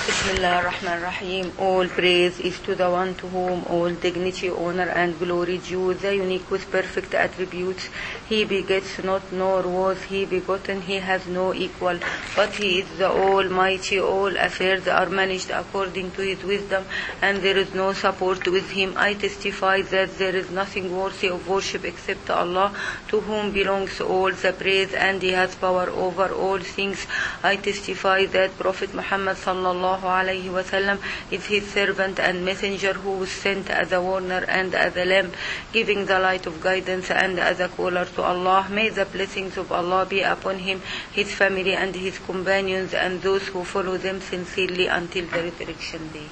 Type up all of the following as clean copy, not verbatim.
Bismillah ar-Rahman ar-Rahim. All praise is to the one to whom all dignity, honor and glory due, the unique with perfect attributes. He begets not, nor was he begotten. He has no equal, but he is the Almighty. All affairs are managed according to his wisdom, and there is no support with him. I testify that there is nothing worthy of worship except Allah, to whom belongs all the praise, and he has power over all things. I testify that Prophet Muhammad sallallahu alayhi wa sallam is his servant and messenger, who was sent as a warner and as a lamp, giving the light of guidance and as a caller to Allah. May the blessings of Allah be upon him, his family and his companions, and those who follow them sincerely until the resurrection day.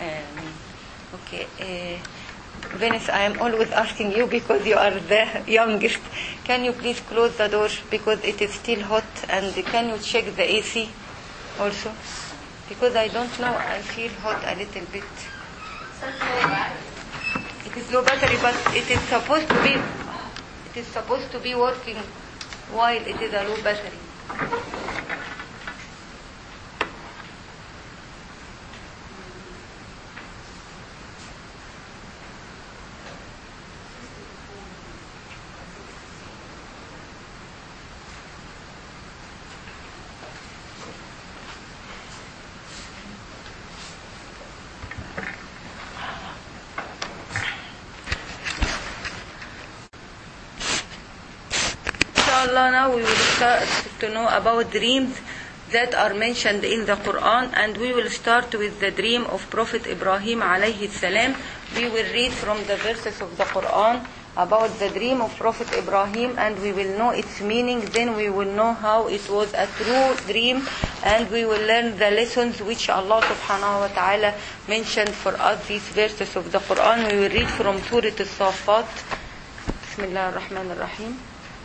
Okay. Venice, I am always asking you because you are the youngest. Can you please close the door because it is still hot, and can you check the AC also? Because I don't know, I feel hot a little bit. It is low battery, but it is supposed to be working while it is a low battery. Now we will start to know about dreams that are mentioned in the Quran, and we will start with the dream of Prophet Ibrahim alayhi salam. We will read from the verses of the Quran about the dream of Prophet Ibrahim, and we will know its meaning. Then we will know how it was a true dream, and we will learn the lessons which Allah subhanahu wa ta'ala mentioned for us, these verses of the Quran. We will read from Surah Al-Safat. Bismillah ar-Rahman ar-Rahim.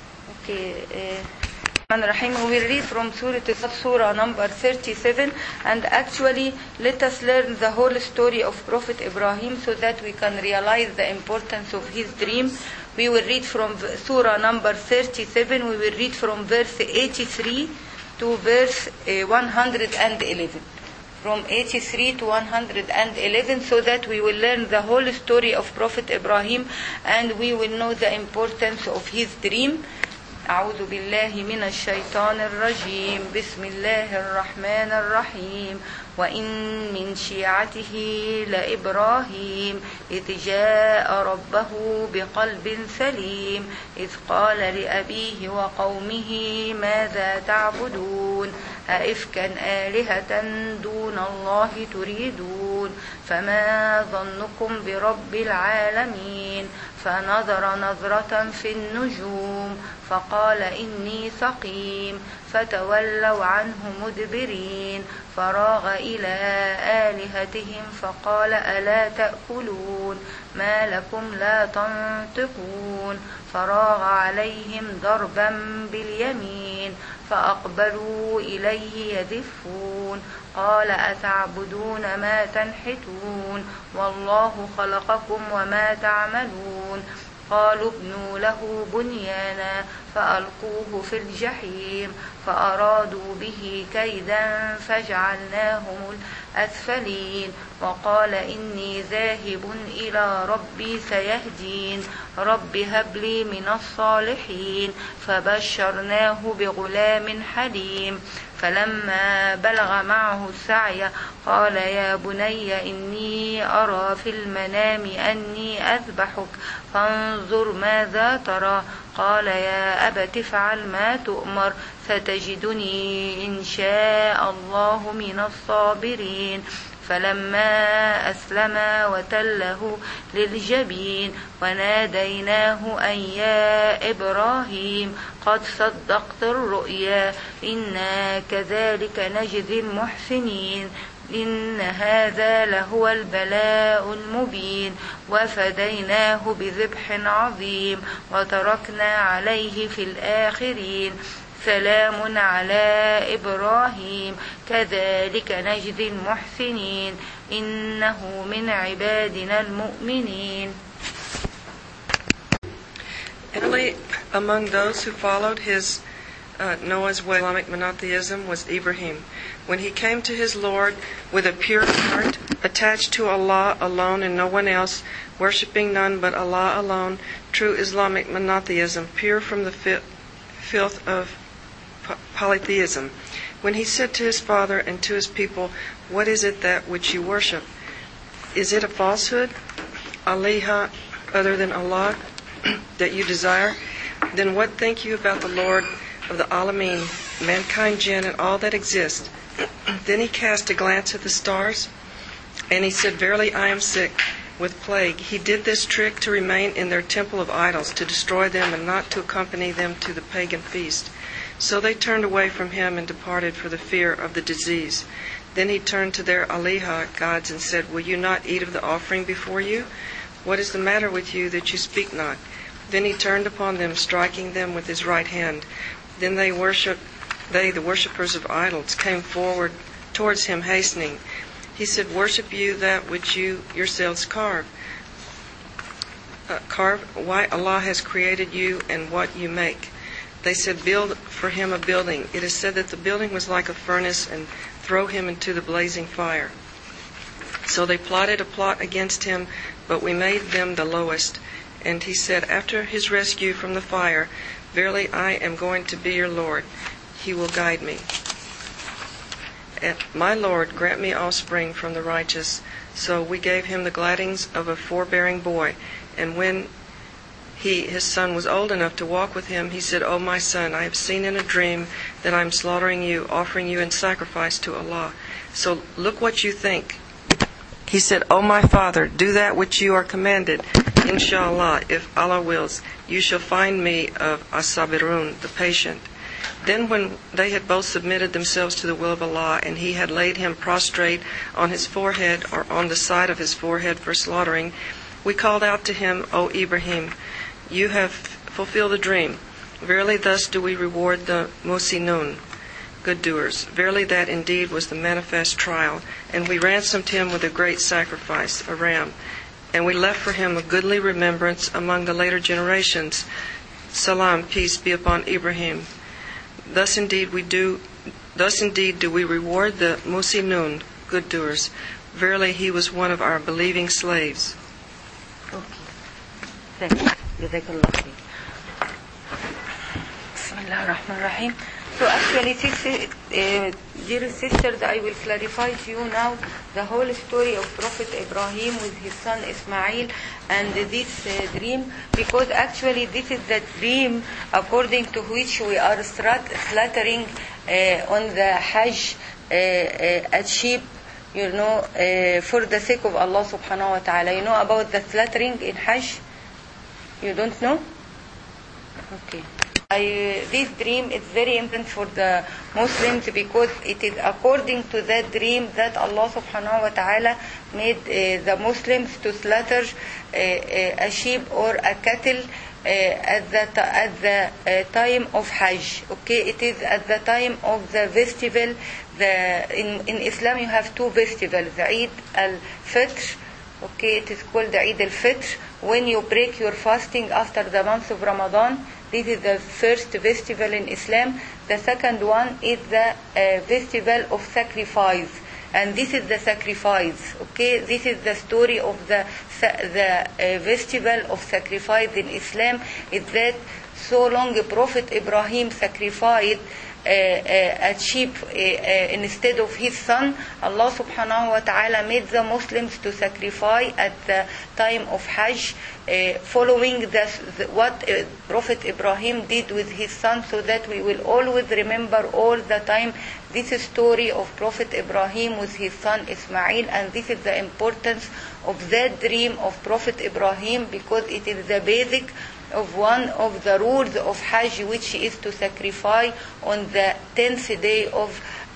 We will read from Surah number 37, and actually let us learn the whole story of Prophet Ibrahim so that we can realize the importance of his dream. We will read from Surah number 37. We will read from verse 83 to verse 111. From 83 to 111, so that we will learn the whole story of Prophet Ibrahim, and we will know the importance of his dream. أعوذ بالله من الشيطان الرجيم. بسم الله الرحمن الرحيم. وإن من شيعته لإبراهيم إذ جاء ربه بقلب سليم إذ قال لأبيه وقومه ماذا تعبدون أئفكا آلهة دون الله تريدون فما ظنكم برب العالمين فنظر نظرة في النجوم فقال إني سقيم فتولوا عنه مدبرين فراغ إلى آلهتهم فقال ألا تأكلون ما لكم لا تنطقون فراغ عليهم ضربا باليمين فأقبلوا إليه يزفون قال أتعبدون ما تنحتون والله خلقكم وما تعملون قالوا ابنوا له بنيانا فألقوه في الجحيم فأرادوا به كيدا فجعلناهم الأسفلين وقال إني ذاهب إلى ربي سيهدين رب هب لي من الصالحين فبشرناه بغلام حليم فلما بلغ معه السعي قال يا بني إني أرى في المنام أني أذبحك فانظر ماذا ترى قال يا أبت افعل ما تؤمر ستجدني إن شاء الله من الصابرين فلما أسلما وتله للجبين وناديناه أن يا إبراهيم قد صدقت الرؤيا إنا كذلك نجزي المحسنين إن هذا لهو البلاء المبين وفديناه بذبح عظيم وتركنا عليه في الآخرين سلام على إبراهيم كذلك نجزي المحسنين إنه من عبادنا المؤمنين. Early among those who followed his Noah's way of Islamic monotheism was Ibrahim. When he came to his Lord with a pure heart, attached to Allah alone and no one else, worshipping none but Allah alone, true Islamic monotheism, pure from the filth of polytheism. When he said to his father and to his people, "What is it that which you worship? Is it a falsehood, aliha other than Allah, that you desire? Then what think you about the Lord of the Alameen, mankind, jinn, and all that exists?" Then he cast a glance at the stars, and he said, "Verily I am sick with plague." He did this trick to remain in their temple of idols, to destroy them and not to accompany them to the pagan feast. So they turned away from him and departed for the fear of the disease. Then he turned to their aliha gods and said, "Will you not eat of the offering before you? What is the matter with you that you speak not?" Then he turned upon them, striking them with his right hand. Then they, the worshippers of idols, came forward towards him, hastening. He said, "Worship you that which you yourselves carve. Why Allah has created you and what you make." They said, "Build for him a building." It is said that the building was like a furnace, and throw him into the blazing fire. So they plotted a plot against him, but we made them the lowest. And he said, after his rescue from the fire, "Verily I am going to be your Lord. He will guide me. My Lord, grant me offspring from the righteous." So we gave him the gladdings of a forbearing boy. And when his son was old enough to walk with him, he said, "O my son, I have seen in a dream that I am slaughtering you, offering you in sacrifice to Allah. So look what you think." He said, "O my father, do that which you are commanded. Inshallah, if Allah wills, you shall find me of as-sabirun, the patient." Then when they had both submitted themselves to the will of Allah, and he had laid him prostrate on his forehead or on the side of his forehead for slaughtering, we called out to him, "O Ibrahim, you have fulfilled the dream. Verily thus do we reward the musinun, good doers. Verily that indeed was the manifest trial. And we ransomed him with a great sacrifice, a ram. And we left for him a goodly remembrance among the later generations. Salam, peace be upon Ibrahim. Thus indeed do we reward the musinun, good doers. Verily he was one of our believing slaves." Okay. Thank you. Jazakallah khair. Bismillah ar-Rahman ar-Rahim. So actually, dear sisters, I will clarify to you now the whole story of Prophet Ibrahim with his son Ismail and this dream, because actually this is the dream according to which we are slaughtering on the Hajj a sheep, for the sake of Allah subhanahu wa ta'ala. You know about the slaughtering in Hajj? You don't know? Okay. This dream is very important for the Muslims, because it is according to that dream that Allah subhanahu wa ta'ala made the Muslims to slaughter a sheep or a cattle at the time of Hajj. Okay, it is at the time of the festival. In Islam you have two festivals, the Eid al-Fitr. Okay, it is called the Eid al-Fitr, when you break your fasting after the month of Ramadan. This is the first festival in Islam. The second one is the festival of sacrifice, and this is the sacrifice. Okay, this is the story of the festival of sacrifice in Islam. Is that so long Prophet Ibrahim sacrificed a sheep instead of his son, Allah subhanahu wa ta'ala made the Muslims to sacrifice at the time of Hajj, following what Prophet Ibrahim did with his son, so that we will always remember all the time this story of Prophet Ibrahim with his son Ismail. And this is the importance of that dream of Prophet Ibrahim, because it is the basic of one of the rules of Hajj, which is to sacrifice on the 10th day of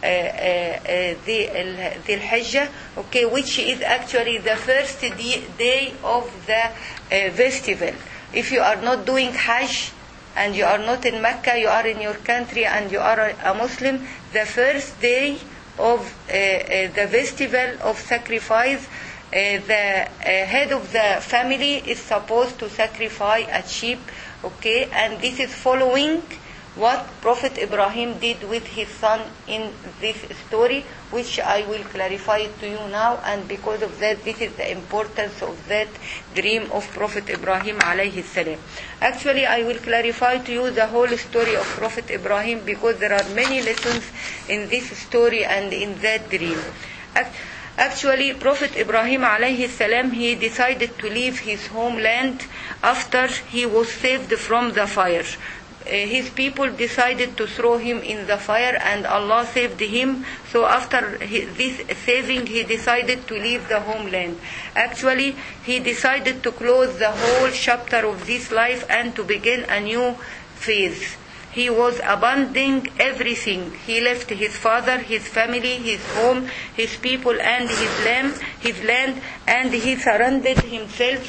the Hajj, okay, which is actually the first day of the festival. If you are not doing Hajj and you are not in Mecca, you are in your country and you are a Muslim, the first day of the festival of sacrifice, the head of the family is supposed to sacrifice a sheep, okay, and this is following what Prophet Ibrahim did with his son in this story, which I will clarify to you now, and because of that, this is the importance of that dream of Prophet Ibrahim alayhi salam. Actually, I will clarify to you the whole story of Prophet Ibrahim because there are many lessons in this story and in that dream. Actually, Prophet Ibrahim alayhi salam, he decided to leave his homeland after he was saved from the fire. His people decided to throw him in the fire and Allah saved him. So after this saving, he decided to leave the homeland. Actually, he decided to close the whole chapter of this life and to begin a new phase. He was abandoning everything. He left his father, his family, his home, his people and his land, and he surrendered himself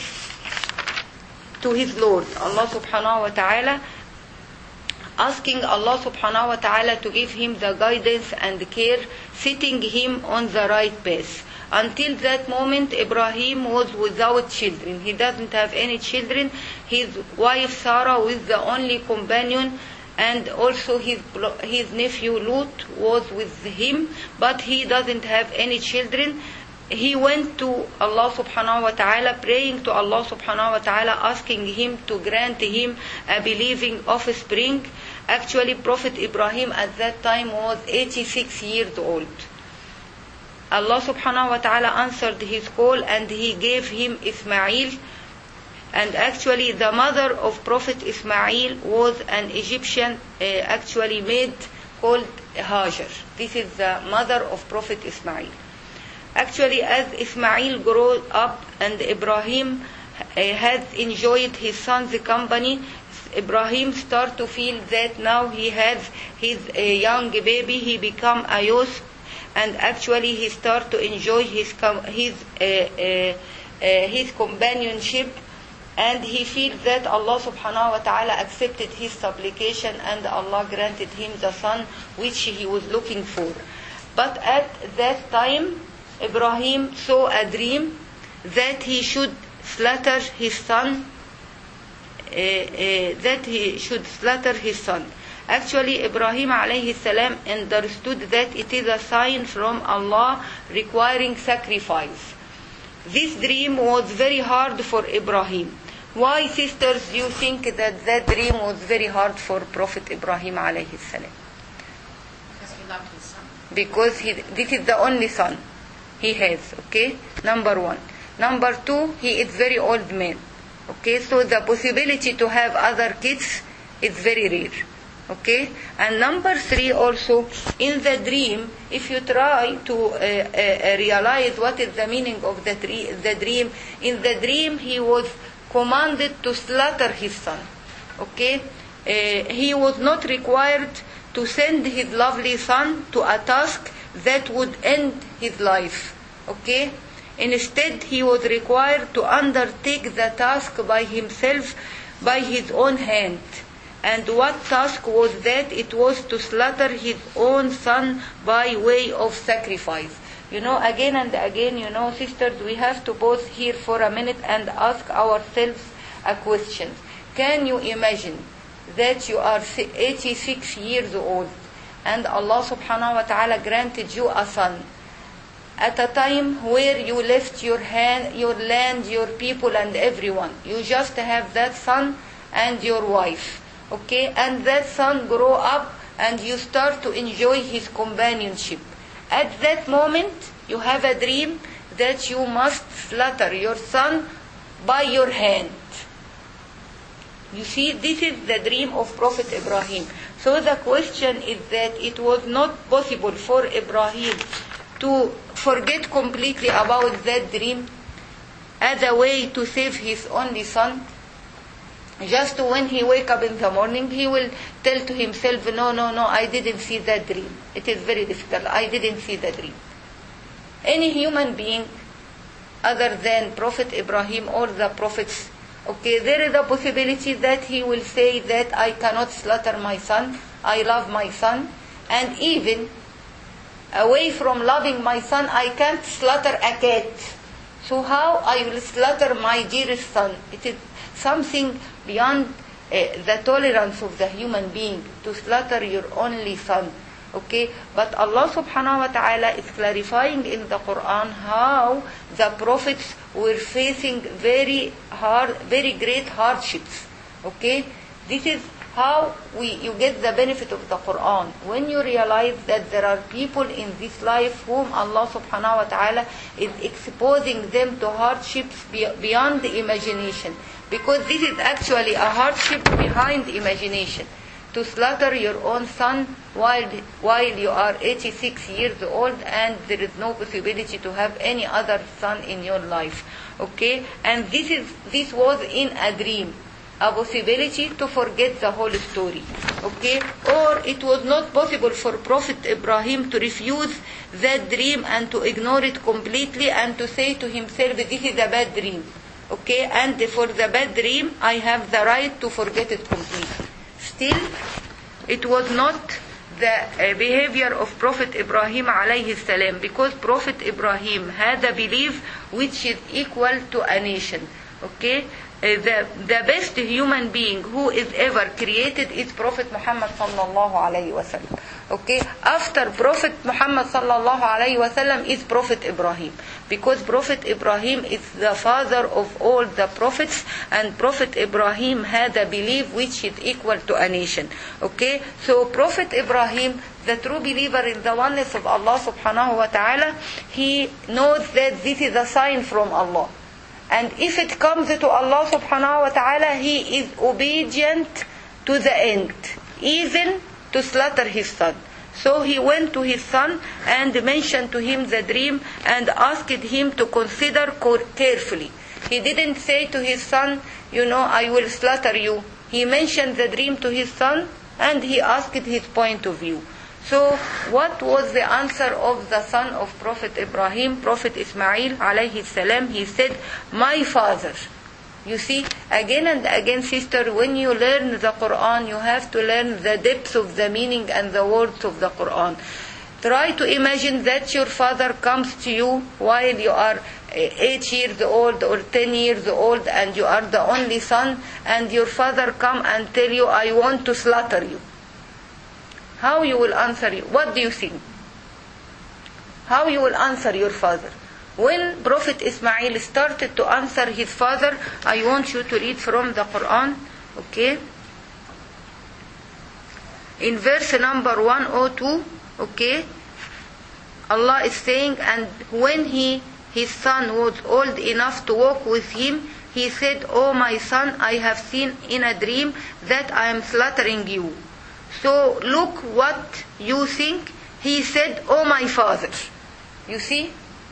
to his Lord, Allah subhanahu wa ta'ala, asking Allah subhanahu wa ta'ala to give him the guidance and care, setting him on the right path. Until that moment, Ibrahim was without children. He doesn't have any children. His wife Sarah was the only companion, and also his nephew Lut was with him, but he doesn't have any children. He went to Allah subhanahu wa ta'ala, praying to Allah subhanahu wa ta'ala, asking him to grant him a believing offspring. Actually, Prophet Ibrahim at that time was 86 years old. Allah subhanahu wa ta'ala answered his call and he gave him Ismail. And actually the mother of Prophet Ismail was an Egyptian maid called Hajar. This is the mother of Prophet Ismail. Actually, as Ismail grew up and Ibrahim had enjoyed his son's company, Ibrahim started to feel that now he has his young baby, he become a youth, and actually he started to enjoy his companionship, and he feels that Allah subhanahu wa ta'ala accepted his supplication and Allah granted him the son which he was looking for. But at that time, Ibrahim saw a dream that he should slaughter his son. Actually, Ibrahim alayhi salam understood that it is a sign from Allah requiring sacrifice. This dream was very hard for Ibrahim. Why, sisters, do you think that dream was very hard for Prophet Ibrahim alayhi salam? Because he loved his son. Because this is the only son he has, okay? Number one. Number two, he is very old man. Okay, so the possibility to have other kids is very rare. Okay, and number three also, in the dream, if you try to realize what is the meaning of the dream, in the dream he was commanded to slaughter his son. Okay, he was not required to send his lovely son to a task that would end his life. Okay. Instead, he was required to undertake the task by himself, by his own hand. And what task was that? It was to slaughter his own son by way of sacrifice. Again and again, sisters, we have to pause here for a minute and ask ourselves a question. Can you imagine that you are 86 years old and Allah subhanahu wa ta'ala granted you a son at a time where you left your land, your people and everyone? You just have that son and your wife. Okay, and that son grow up and you start to enjoy his companionship. At that moment, you have a dream that you must slaughter your son by your hand. You see, this is the dream of Prophet Ibrahim. So the question is that it was not possible for Ibrahim to forget completely about that dream as a way to save his only son. Just when he wake up in the morning, he will tell to himself, no, I didn't see that dream. It is very difficult. I didn't see that dream. Any human being other than Prophet Ibrahim or the prophets, okay, there is a possibility that he will say that I cannot slaughter my son. I love my son. And even away from loving my son, I can't slaughter a cat. So how I will slaughter my dearest son? It is something beyond the tolerance of the human being to slaughter your only son. Okay, but Allah subhanahu wa ta'ala is clarifying in the Quran how the prophets were facing very great hardships. Okay, this is how you get the benefit of the Quran. When you realize that there are people in this life whom Allah subhanahu wa ta'ala is exposing them to hardships beyond the imagination. Because this is actually a hardship behind imagination. To slaughter your own son while you are 86 years old and there is no possibility to have any other son in your life. Okay? And this was in a dream. A possibility to forget the whole story. Okay? Or it was not possible for Prophet Ibrahim to refuse that dream and to ignore it completely and to say to himself, this is a bad dream. Okay? And for the bad dream, I have the right to forget it completely. Still, it was not the behavior of Prophet Ibrahim alayhi salam, because Prophet Ibrahim had a belief which is equal to a nation. Okay? The best human being who is ever created is Prophet Muhammad sallallahu alayhi wa sallam. Okay? After Prophet Muhammad sallallahu alayhi wa sallam is Prophet Ibrahim. Because Prophet Ibrahim is the father of all the prophets, and Prophet Ibrahim had a belief which is equal to a nation. Okay? So Prophet Ibrahim, the true believer in the oneness of Allah subhanahu wa ta'ala, he knows that this is a sign from Allah. And if it comes to Allah subhanahu wa ta'ala, he is obedient to the end, even to slaughter his son. So he went to his son and mentioned to him the dream and asked him to consider carefully. He didn't say to his son, I will slaughter you. He mentioned the dream to his son and he asked his point of view. So what was the answer of the son of Prophet Ibrahim, Prophet Ismail alayhi salam? He said, my father. You see, again and again, sister, when you learn the Quran, you have to learn the depth of the meaning and the words of the Quran. Try to imagine that your father comes to you while you are 8 years old or 10 years old and you are the only son, and your father come and tell you, I want to slaughter you. How you will answer you? What do you think? How you will answer your father? When Prophet Ismail started to answer his father, I want you to read from the Quran, okay? In verse number 102, okay? Allah is saying, and when his son was old enough to walk with him, he said, oh my son, I have seen in a dream that I am slaughtering you. So look what you think. He said, oh my father. You see?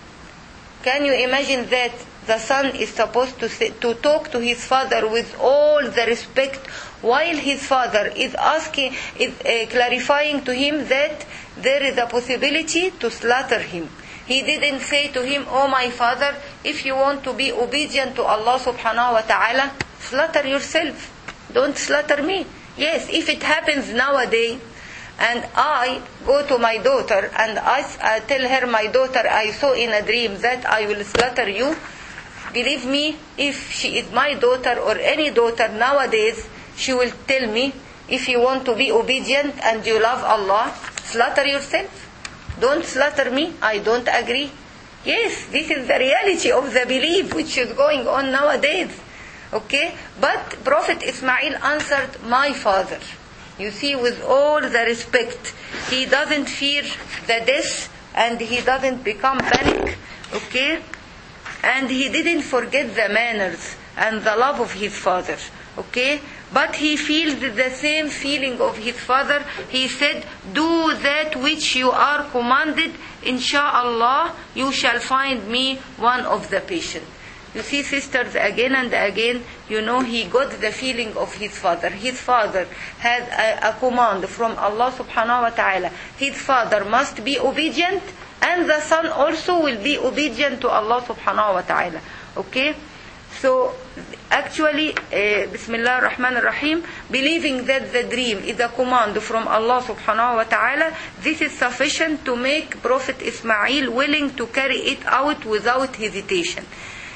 Can you imagine that the son is supposed to talk to his father with all the respect, while his father is clarifying to him that there is a possibility to slaughter him. He didn't say to him, oh my father, if you want to be obedient to Allah subhanahu wa ta'ala, slaughter yourself. Don't slaughter me. Yes, if it happens nowadays, and I go to my daughter and I tell her, my daughter, I saw in a dream that I will slaughter you. Believe me, if she is my daughter or any daughter nowadays, she will tell me, if you want to be obedient and you love Allah, slaughter yourself. Don't slaughter me. I don't agree. Yes, this is the reality of the belief which is going on nowadays. Okay? But Prophet Ismail answered, my father. You see, with all the respect, he doesn't fear the death and he doesn't become panic. Okay? And he didn't forget the manners and the love of his father. Okay? But he feels the same feeling of his father. He said, do that which you are commanded. Insha'Allah, you shall find me one of the patient. You see, sisters, again and again, he got the feeling of his father. His father had a command from Allah subhanahu wa ta'ala. His father must be obedient, and the son also will be obedient to Allah subhanahu wa ta'ala. Okay? So, actually, Bismillah ar-Rahman ar-Rahim, believing that the dream is a command from Allah subhanahu wa ta'ala, this is sufficient to make Prophet Ismail willing to carry it out without hesitation.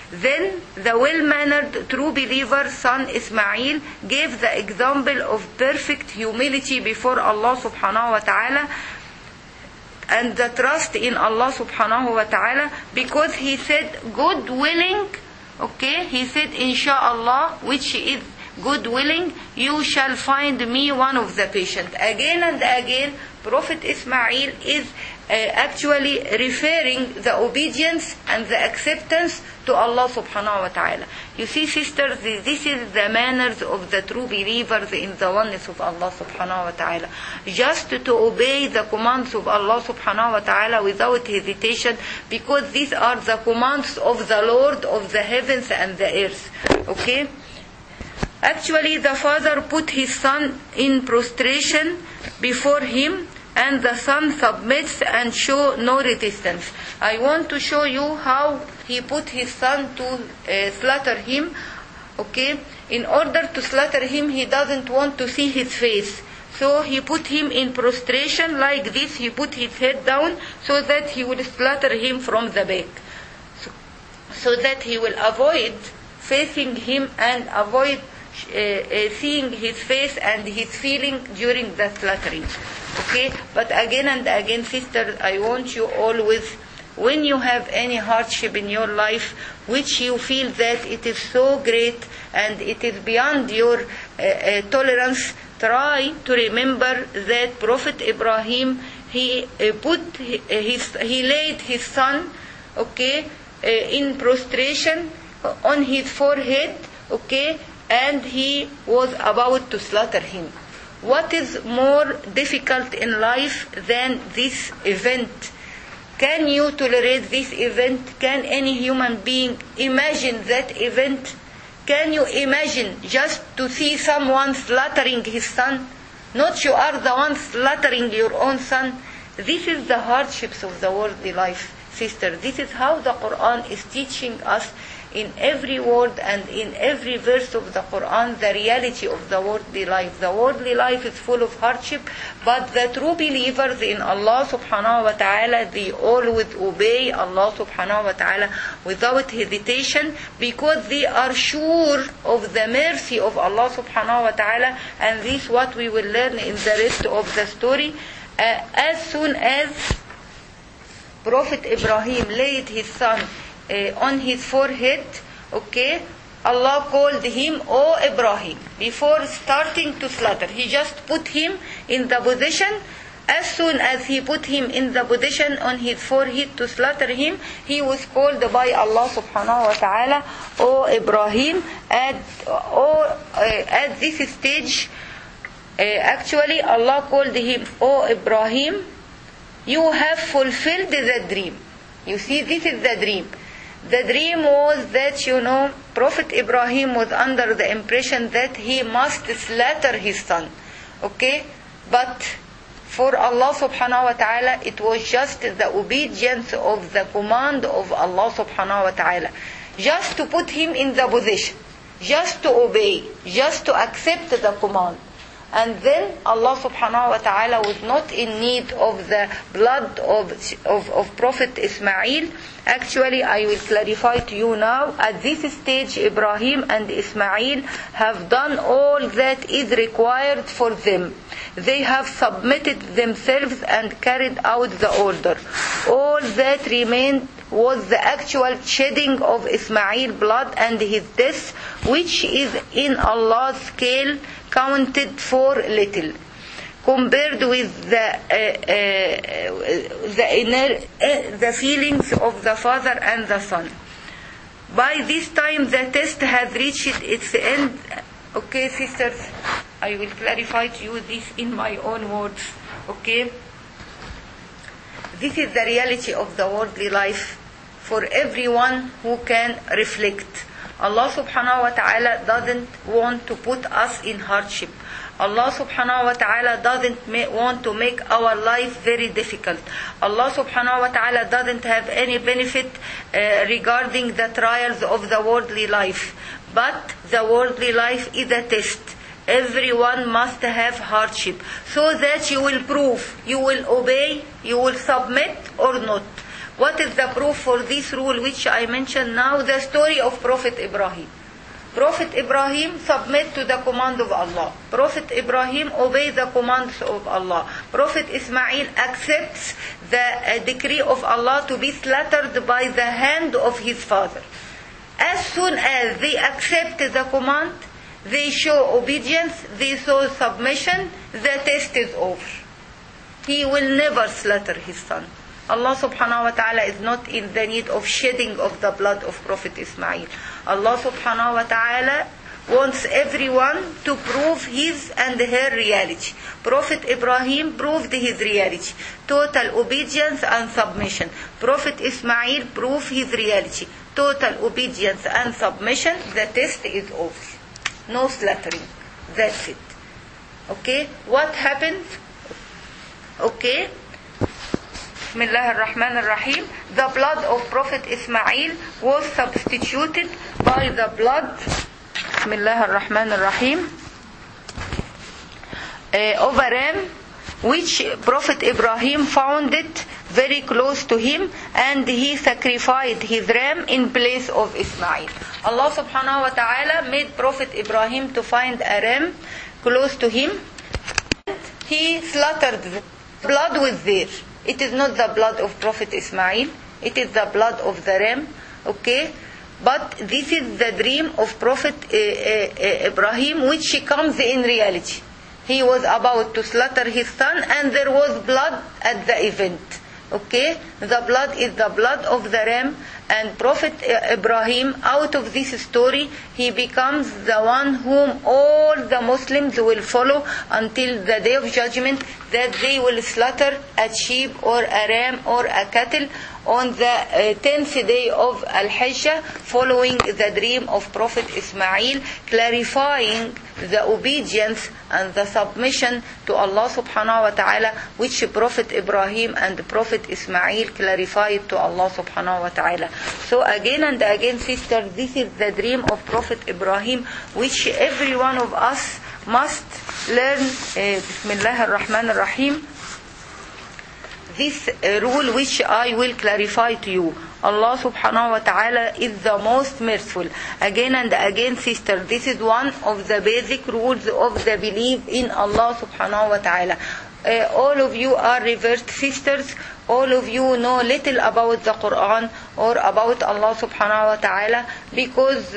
Then the well-mannered true believer son Ismail gave the example of perfect humility before Allah subhanahu wa ta'ala and the trust in Allah subhanahu wa ta'ala, because he said good willing, okay, he said inshallah, which is good willing, you shall find me one of the patient. Again and again Prophet Ismail is actually referring the obedience and the acceptance to Allah subhanahu wa ta'ala. You see, sisters, this is the manners of the true believers in the oneness of Allah subhanahu wa ta'ala. Just to obey the commands of Allah subhanahu wa ta'ala without hesitation, because these are the commands of the Lord of the heavens and the earth. Okay? Actually, the father put his son in prostration before him, and the son submits and show no resistance. I want to show you how he put his son to slaughter him. Okay, in order to slaughter him, he doesn't want to see his face, so he put him in prostration like this. He put his head down so that he will slaughter him from the back, so that he will avoid facing him and avoid seeing his face and his feeling during the slaughtering. Okay, but again and again, sisters, I want you always, when you have any hardship in your life, which you feel that it is so great and it is beyond your tolerance, try to remember that Prophet Ibrahim, he laid his son, okay, in prostration on his forehead, okay, and he was about to slaughter him. What is more difficult in life than this event? Can you tolerate this event? Can any human being imagine that event? Can you imagine just to see someone slaughtering his son? Not you are the one slaughtering your own son. This is the hardships of the worldly life, sister. This is how the Quran is teaching us in every word and in every verse of the Quran, the reality of the worldly life. The worldly life is full of hardship, but the true believers in Allah subhanahu wa ta'ala, they always obey Allah subhanahu wa ta'ala without hesitation, because they are sure of the mercy of Allah subhanahu wa ta'ala. And this is what we will learn in the rest of the story. As soon as Prophet Ibrahim laid his son on his forehead, okay, Allah called him, O Ibrahim. Before starting to slaughter, he just put him in the position. As soon as he put him in the position on his forehead to slaughter him, he was called by Allah subhanahu wa ta'ala, O Ibrahim. At this stage, actually Allah called him, O Ibrahim, you have fulfilled the dream. You see, this is the dream. The dream was that, Prophet Ibrahim was under the impression that he must slaughter his son. Okay? But for Allah subhanahu wa ta'ala, it was just the obedience of the command of Allah subhanahu wa ta'ala. Just to put him in the position. Just to obey. Just to accept the command. And then Allah subhanahu wa ta'ala was not in need of the blood of Prophet Ismail. Actually, I will clarify to you now. At this stage, Ibrahim and Ismail have done all that is required for them. They have submitted themselves and carried out the order. All that remained was the actual shedding of Ismail's blood and his death, which is in Allah's scale counted for little, compared with the feelings of the father and the son. By this time, the test has reached its end. Okay, sisters, I will clarify to you this in my own words. Okay, this is the reality of the worldly life for everyone who can reflect. Allah subhanahu wa ta'ala doesn't want to put us in hardship. Allah subhanahu wa ta'ala doesn't want to make our life very difficult. Allah subhanahu wa ta'ala doesn't have any benefit regarding the trials of the worldly life. But the worldly life is a test. Everyone must have hardship, so that you will prove, you will obey, you will submit or not. What is the proof for this rule which I mentioned now? The story of Prophet Ibrahim. Prophet Ibrahim submit to the command of Allah. Prophet Ibrahim obey the commands of Allah. Prophet Ismail accepts the decree of Allah to be slaughtered by the hand of his father. As soon as they accept the command, they show obedience, they show submission, the test is over. He will never slaughter his son. Allah subhanahu wa ta'ala is not in the need of shedding of the blood of Prophet Ismail. Allah subhanahu wa ta'ala wants everyone to prove his and her reality. Prophet Ibrahim proved his reality. Total obedience and submission. Prophet Ismail proved his reality. Total obedience and submission. The test is over. No slaughtering. That's it. Okay? What happened? Okay? Bismillah ar-Rahman ar-Rahim. The blood of Prophet Ismail was substituted by the blood Bismillah ar-Rahman ar-Rahim of a ram which Prophet Ibrahim found it very close to him, and he sacrificed his ram in place of Ismail. Allah subhanahu wa ta'ala made Prophet Ibrahim to find a ram close to him. He slaughtered the blood was there. It is not the blood of Prophet Ismail. It is the blood of the ram. Okay? But this is the dream of Prophet Ibrahim, which comes in reality. He was about to slaughter his son, and there was blood at the event. Okay? The blood is the blood of the ram, and Prophet Ibrahim, out of this story, he becomes the one whom all the Muslims will follow until the day of judgment, that they will slaughter a sheep or a ram or a cattle on the 10th day of Al-Hajj, following the dream of Prophet Ismail, clarifying the obedience and the submission to Allah subhanahu wa ta'ala, which Prophet Ibrahim and Prophet Ismail clarified to Allah subhanahu wa ta'ala. So again and again, sisters, this is the dream of Prophet Ibrahim, which every one of us must learn. Bismillah ar-Rahman ar-Rahim. This rule which I will clarify to you. Allah subhanahu wa ta'ala is the most merciful. Again and again, sister, this is one of the basic rules of the belief in Allah subhanahu wa ta'ala. All of you are reversed sisters. All of you know little about the Quran or about Allah subhanahu wa ta'ala, because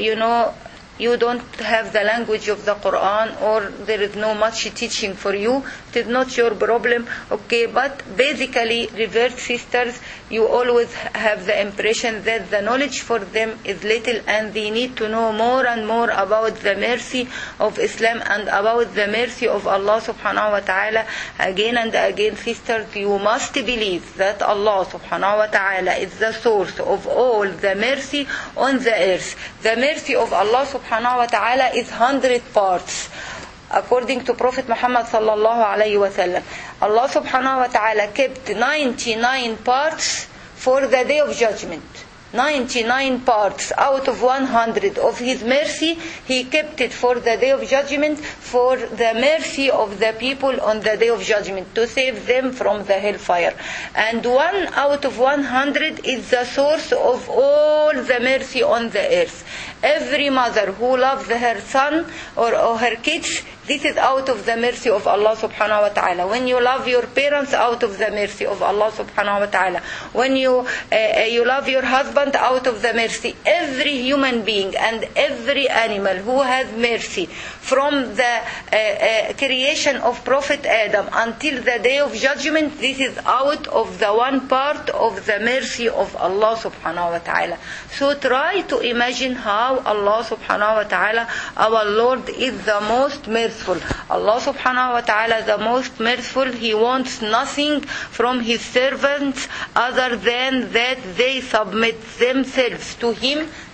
you don't have the language of the Quran, or there is no much teaching for you. It is not your problem. Okay, but basically, revered sisters, you always have the impression that the knowledge for them is little, and they need to know more and more about the mercy of Islam and about the mercy of Allah subhanahu wa ta'ala. Again and again, sisters, you must believe that Allah subhanahu wa ta'ala is the source of all the mercy on the earth. The mercy of Allah subhanahu wa ta'ala is 100 parts. According to Prophet Muhammad sallallahu alayhi wa sallam, Allah subhanahu wa ta'ala kept 99 parts for the day of judgment. 99 parts out of 100 of His mercy, He kept it for the day of judgment, for the mercy of the people on the day of judgment, to save them from the hellfire. And 1 out of 100 is the source of all the mercy on the earth. Every mother who loves her son or her kids, this is out of the mercy of Allah subhanahu wa ta'ala. When you love your parents, out of the mercy of Allah subhanahu wa ta'ala. When you love your husband, out of the mercy. Every human being and every animal who has mercy, from the creation of Prophet Adam until the day of judgment, this is out of the one part of the mercy of Allah subhanahu wa ta'ala. So try to imagine how Allah subhanahu wa ta'ala, our Lord, is the most merciful. Allah subhanahu wa ta'ala, the most merciful, He wants nothing from His servants other than that they submit themselves to Him,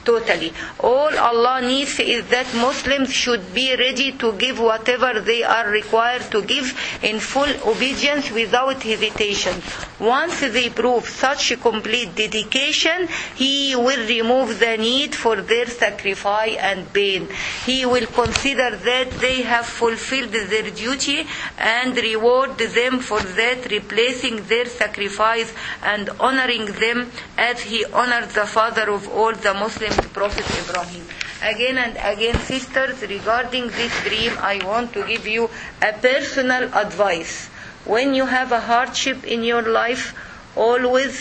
Totally. All Allah needs is that Muslims should be ready to give whatever they are required to give in full obedience without hesitation. Once they prove such complete dedication, He will remove the need for their sacrifice and pain. He will consider that they have fulfilled their duty and reward them for that, replacing their sacrifice and honoring them as He honored the father of all the Muslims, Prophet Ibrahim. Again and again, sisters, regarding this dream, I want to give you a personal advice. When you have a hardship in your life, always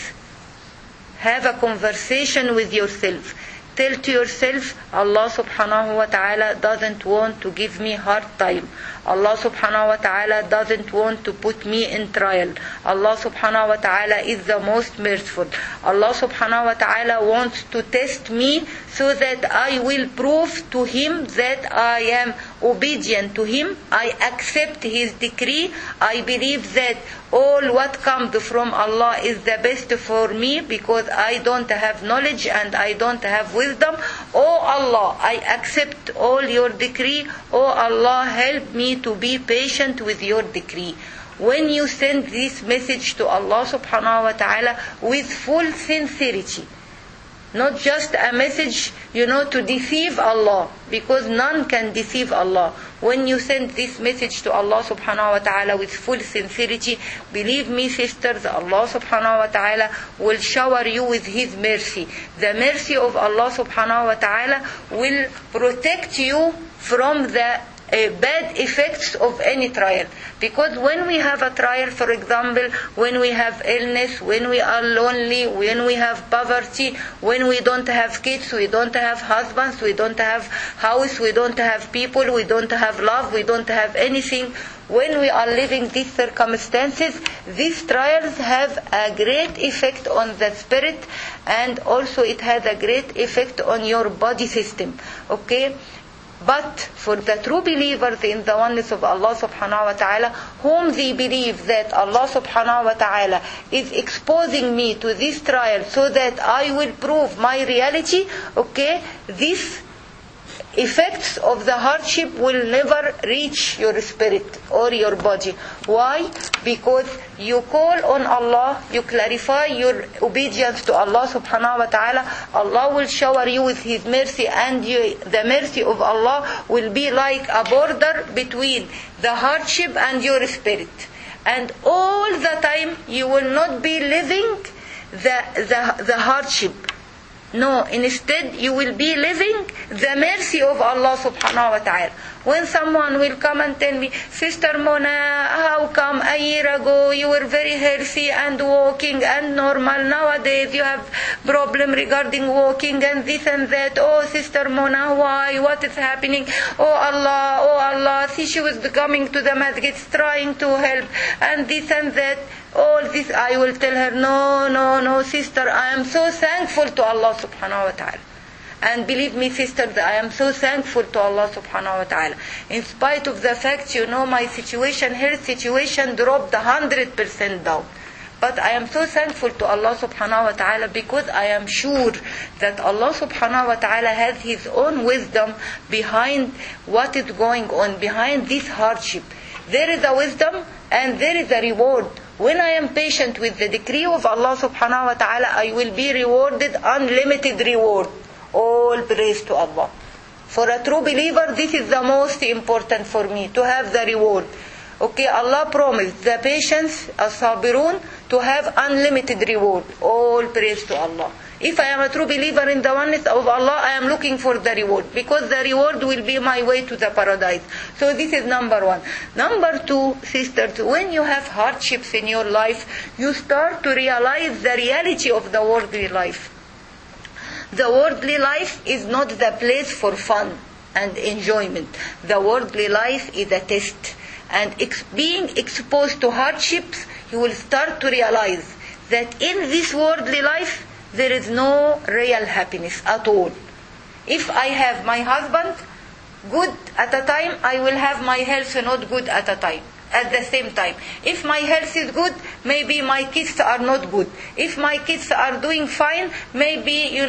have a conversation with yourself. Tell to yourself, Allah subhanahu wa ta'ala doesn't want to give me hard time. Allah subhanahu wa ta'ala doesn't want to put me in trial. Allah subhanahu wa ta'ala is the most merciful. Allah subhanahu wa ta'ala wants to test me so that I will prove to Him that I am obedient to Him. I accept His decree. I believe that all what comes from Allah is the best for me because I don't have knowledge and I don't have wisdom. Oh Allah, I accept all your decree. Oh Allah, help me to be patient with your decree. When you send this message to Allah subhanahu wa ta'ala with full sincerity, not just a message, to deceive Allah, because none can deceive Allah. When you send this message to Allah subhanahu wa ta'ala with full sincerity, believe me, sisters, Allah subhanahu wa ta'ala will shower you with His mercy. The mercy of Allah subhanahu wa ta'ala will protect you from the bad effects of any trial. Because when we have a trial, for example, when we have illness, when we are lonely, when we have poverty, when we don't have kids, we don't have husbands, we don't have house, we don't have people, we don't have love, we don't have anything. When we are living these circumstances, these trials have a great effect on the spirit, and also it has a great effect on your body system. Okay? But for the true believers in the oneness of Allah subhanahu wa ta'ala, whom they believe that Allah subhanahu wa ta'ala is exposing me to this trial so that I will prove my reality, okay, this effects of the hardship will never reach your spirit or your body. Why? Because you call on Allah, you clarify your obedience to Allah subhanahu wa ta'ala, Allah will shower you with His mercy, and the mercy of Allah will be like a border between the hardship and your spirit. And all the time you will not be living the hardship. No, instead you will be living the mercy of Allah subhanahu wa ta'ala. When someone will come and tell me, Sister Mona, how come a year ago you were very healthy and walking and normal, nowadays you have problem regarding walking and this and that. Oh Sister Mona, why? What is happening? Oh Allah, see, she was coming to the masjid trying to help and this and that. All this I will tell her, no, sister, I am so thankful to Allah subhanahu wa ta'ala. And believe me, sisters, I am so thankful to Allah subhanahu wa ta'ala. In spite of the fact, my health situation dropped 100% down. But I am so thankful to Allah subhanahu wa ta'ala because I am sure that Allah subhanahu wa ta'ala has His own wisdom behind what is going on, behind this hardship. There is a wisdom and there is a reward. When I am patient with the decree of Allah subhanahu wa ta'ala, I will be rewarded unlimited reward. All praise to Allah. For a true believer, this is the most important for me, to have the reward. Okay, Allah promised the patients, as-sabirun, to have unlimited reward. All praise to Allah. If I am a true believer in the oneness of Allah, I am looking for the reward, because the reward will be my way to the paradise. So this is number one. Number two, sisters, when you have hardships in your life, you start to realize the reality of the worldly life. The worldly life is not the place for fun and enjoyment. The worldly life is a test. And being exposed to hardships, you will start to realize that in this worldly life, there is no real happiness at all. If I have my husband good at a time, I will have my health not good at a time. at the same time. If my health is good, maybe my kids are not good. If my kids are doing fine, maybe,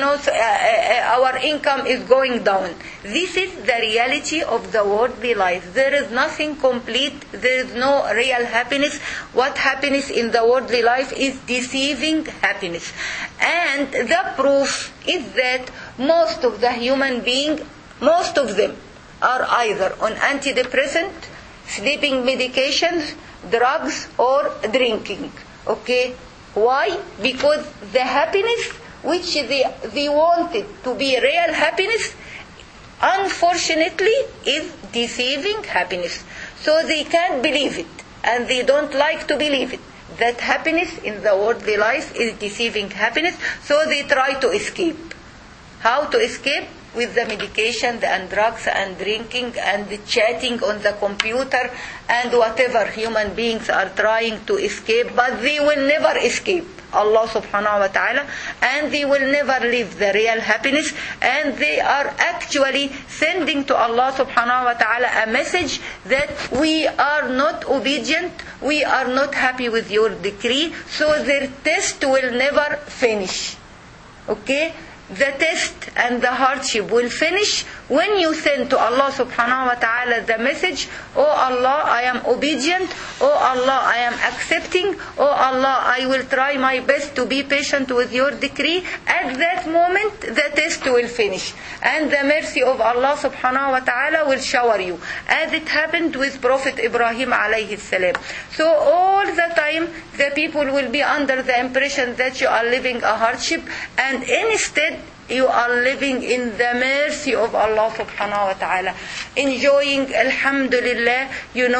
our income is going down. This is the reality of the worldly life. There is nothing complete. There is no real happiness. What happiness in the worldly life is deceiving happiness. And the proof is that most of the human beings, most of them are either on antidepressant, sleeping medications, drugs, or drinking. Okay? Why? Because the happiness which they wanted to be real happiness, unfortunately, is deceiving happiness. So they can't believe it, and they don't like to believe it. That happiness in the worldly life is deceiving happiness, so they try to escape. How to escape? With the medication and drugs and drinking and chatting on the computer and whatever human beings are trying to escape, but they will never escape Allah subhanahu wa ta'ala, and they will never live the real happiness, and they are actually sending to Allah subhanahu wa ta'ala a message that we are not obedient, we are not happy with your decree, so their test will never finish. Okay? The test and the hardship will finish when you send to Allah subhanahu wa ta'ala the message, Oh Allah, I am obedient. Oh Allah, I am accepting. Oh Allah, I will try my best to be patient with your decree. At that moment, the test will finish. And the mercy of Allah subhanahu wa ta'ala will shower you. As it happened with Prophet Ibrahim alayhi salam. So all the time, the people will be under the impression that you are living a hardship, and instead, you are living in the mercy of Allah subhanahu wa ta'ala, enjoying, alhamdulillah,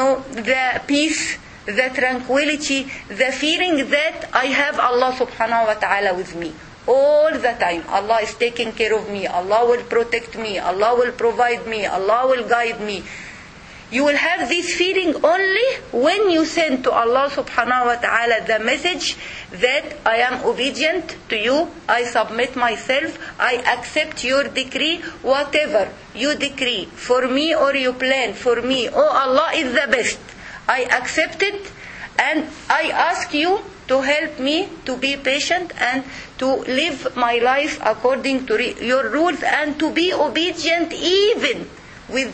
the peace, the tranquility, the feeling that I have Allah subhanahu wa ta'ala with me. All the time, Allah is taking care of me, Allah will protect me, Allah will provide me, Allah will guide me. You will have this feeling only when you send to Allah subhanahu wa ta'ala the message that I am obedient to you, I submit myself, I accept your decree, whatever you decree for me or you plan for me, oh Allah is the best. I accept it, and I ask you to help me to be patient and to live my life according to your rules, and to be obedient even with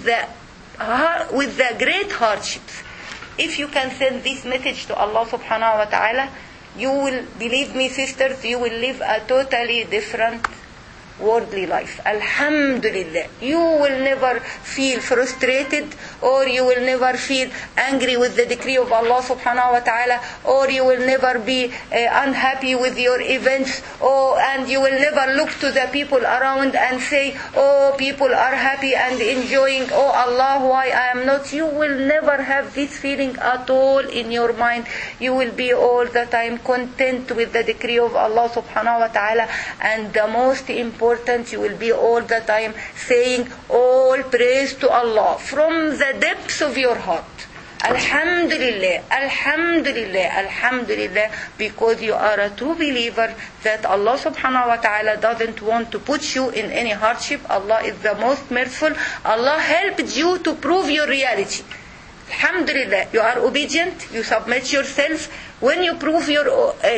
the great hardships. If you can send this message to Allah subhanahu wa ta'ala, you will, believe me sisters, you will live a totally different worldly life. Alhamdulillah. You will never feel frustrated, or you will never feel angry with the decree of Allah subhanahu wa ta'ala, or you will never be unhappy with your events, and you will never look to the people around and say, oh, people are happy and enjoying, oh Allah, why I am not. You will never have this feeling at all in your mind. You will be all the time content with the decree of Allah subhanahu wa ta'ala, and the most important, you will be all the time saying all praise to Allah from the depths of your heart. Alhamdulillah, Alhamdulillah, Alhamdulillah, because you are a true believer that Allah subhanahu wa ta'ala doesn't want to put you in any hardship. Allah is the most merciful. Allah helped you to prove your reality. Alhamdulillah, you are obedient, you submit yourself. When you prove your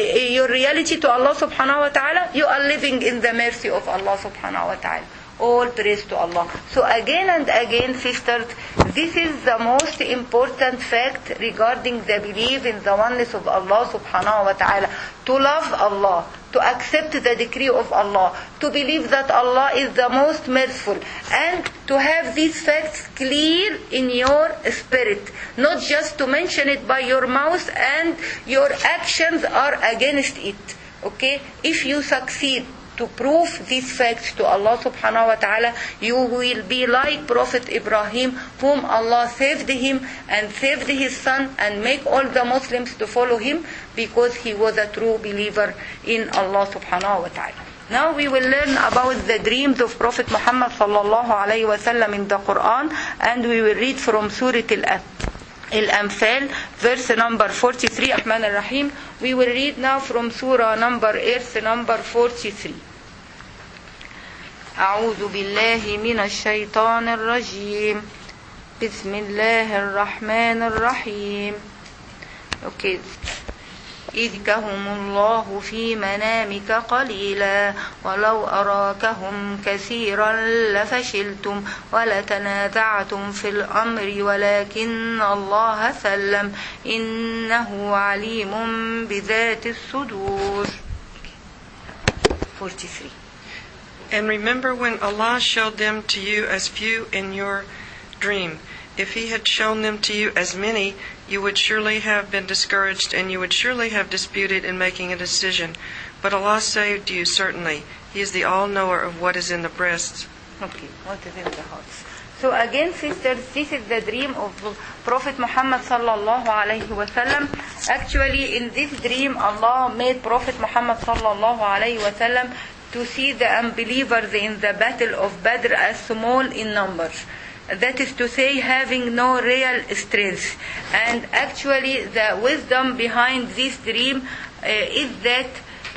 reality to Allah subhanahu wa ta'ala, you are living in the mercy of Allah subhanahu wa ta'ala. All praise to Allah. So again and again, sisters, this is the most important fact regarding the belief in the oneness of Allah subhanahu wa ta'ala. To love Allah, to accept the decree of Allah, to believe that Allah is the most merciful, and to have these facts clear in your spirit, not just to mention it by your mouth and your actions are against it. Okay? If you succeed to prove these facts to Allah subhanahu wa ta'ala, you will be like Prophet Ibrahim, whom Allah saved him and saved his son and make all the Muslims to follow him, because he was a true believer in Allah subhanahu wa ta'ala. Now we will learn about the dreams of Prophet Muhammad sallallahu alayhi wa sallam in the Quran, and we will read from Surah Al-Anfal, verse number 43. Rahman al-Rahim. We will read now from Surah number 43. أعوذ بالله من الشيطان الرجيم بسم الله الرحمن الرحيم. Okay. إذكهم الله في منامك قليلا ولو أراكهم كثيرا لفشلتم ولتنازعتم في الأمر ولكن الله سلم إنه عليم بذات الصدور. 43. And remember when Allah showed them to you as few in your dream. If He had shown them to you as many, you would surely have been discouraged and you would surely have disputed in making a decision. But Allah saved you certainly. He is the all-knower of what is in the breasts. Okay, what is in the hearts. So again, sisters, this is the dream of Prophet Muhammad sallallahu alayhi wa sallam. Actually, in this dream, Allah made Prophet Muhammad sallallahu alayhi wa sallam to see the unbelievers in the battle of Badr as small in number. That is to say, having no real strength. And actually, the wisdom behind this dream is that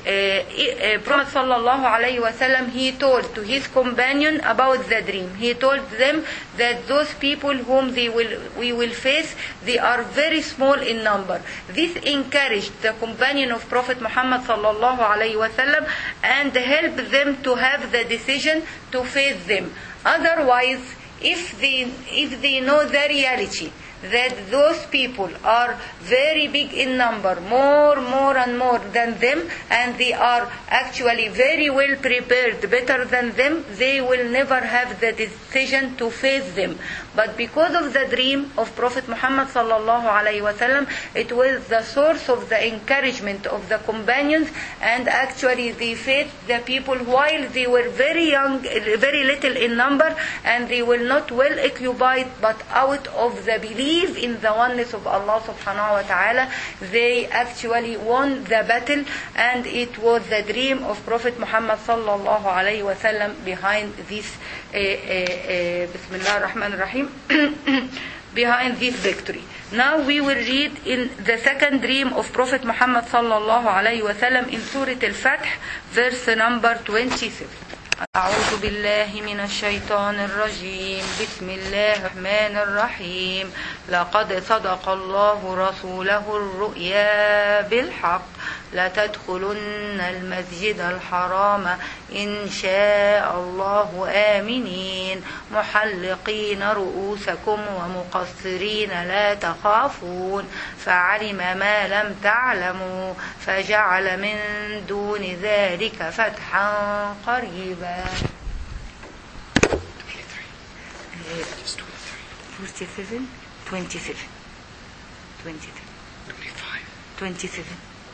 Prophet sallallahu alaihi wasallam, he told to his companion about the dream. He told them that those people whom we will face, they are very small in number. This encouraged the companion of Prophet Muhammad sallallahu alaihi wasallam and helped them to have the decision to face them. Otherwise, if they know the reality that those people are very big in number, more and more than them, and they are actually very well prepared, better than them, they will never have the decision to face them. But because of the dream of Prophet Muhammad sallallahu alaihi wasallam, it was the source of the encouragement of the companions, and actually they faced the people while they were very young, very little in number, and they were not well occupied, but out of the belief in the oneness of Allah subhanahu wa ta'ala, they actually won the battle. And it was the dream of Prophet Muhammad sallallahu alayhi wa sallam behind this Bismillah ar-Rahman ar-Rahim behind this victory. Now we will read in the second dream of Prophet Muhammad sallallahu alayhi wa sallam in Surah Al-Fath, verse number 27. أعوذ بالله من الشيطان الرجيم. بسم الله الرحمن الرحيم. لقد صدق الله رسوله الرؤيا بالحق لتدخلن المسجد الحرام إن شاء الله آمنين محلقين رؤوسكم ومقصرين لا تخافون فعلم ما لم تعلموا فجعل من دون ذلك فتحا قريبا. 27 27 27.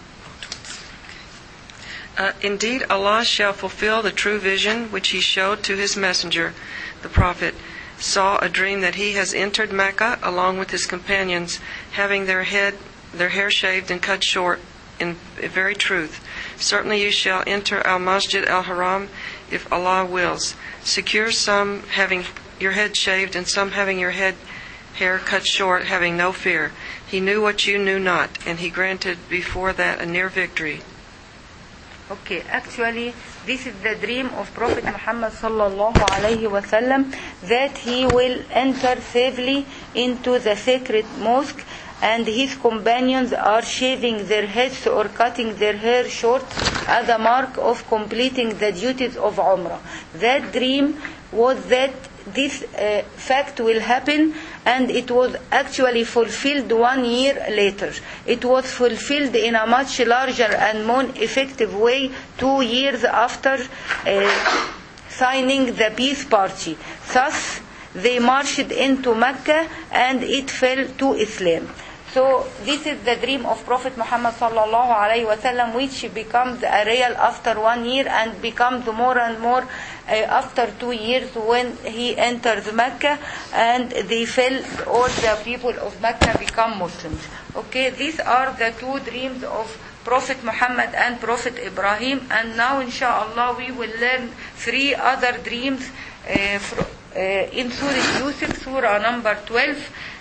Indeed, Allah shall fulfill the true vision which He showed to His messenger. The Prophet saw a dream that he has entered Mecca along with his companions, having their hair shaved and cut short. In very truth, certainly you shall enter Al-Masjid Al-Haram if Allah wills. Secure, some having your head shaved and some having your hair cut short, having no fear. He knew what you knew not, and He granted before that a near victory. Okay, actually, this is the dream of Prophet Muhammad sallallahu alayhi wa sallam, that he will enter safely into the sacred mosque, and his companions are shaving their heads or cutting their hair short as a mark of completing the duties of Umrah. That dream was that this fact will happen, and it was actually fulfilled 1 year later. It was fulfilled in a much larger and more effective way 2 years after signing the peace party. Thus, they marched into Mecca and it fell to Islam. So this is the dream of Prophet Muhammad sallallahu alaihi wasallam, which becomes a real after 1 year and becomes more and more after 2 years when he enters Mecca and they fell, all the people of Mecca become Muslims. Okay, these are the two dreams of Prophet Muhammad and Prophet Ibrahim, and now inshallah we will learn 3 other dreams in Surah Yusuf, Surah number 12.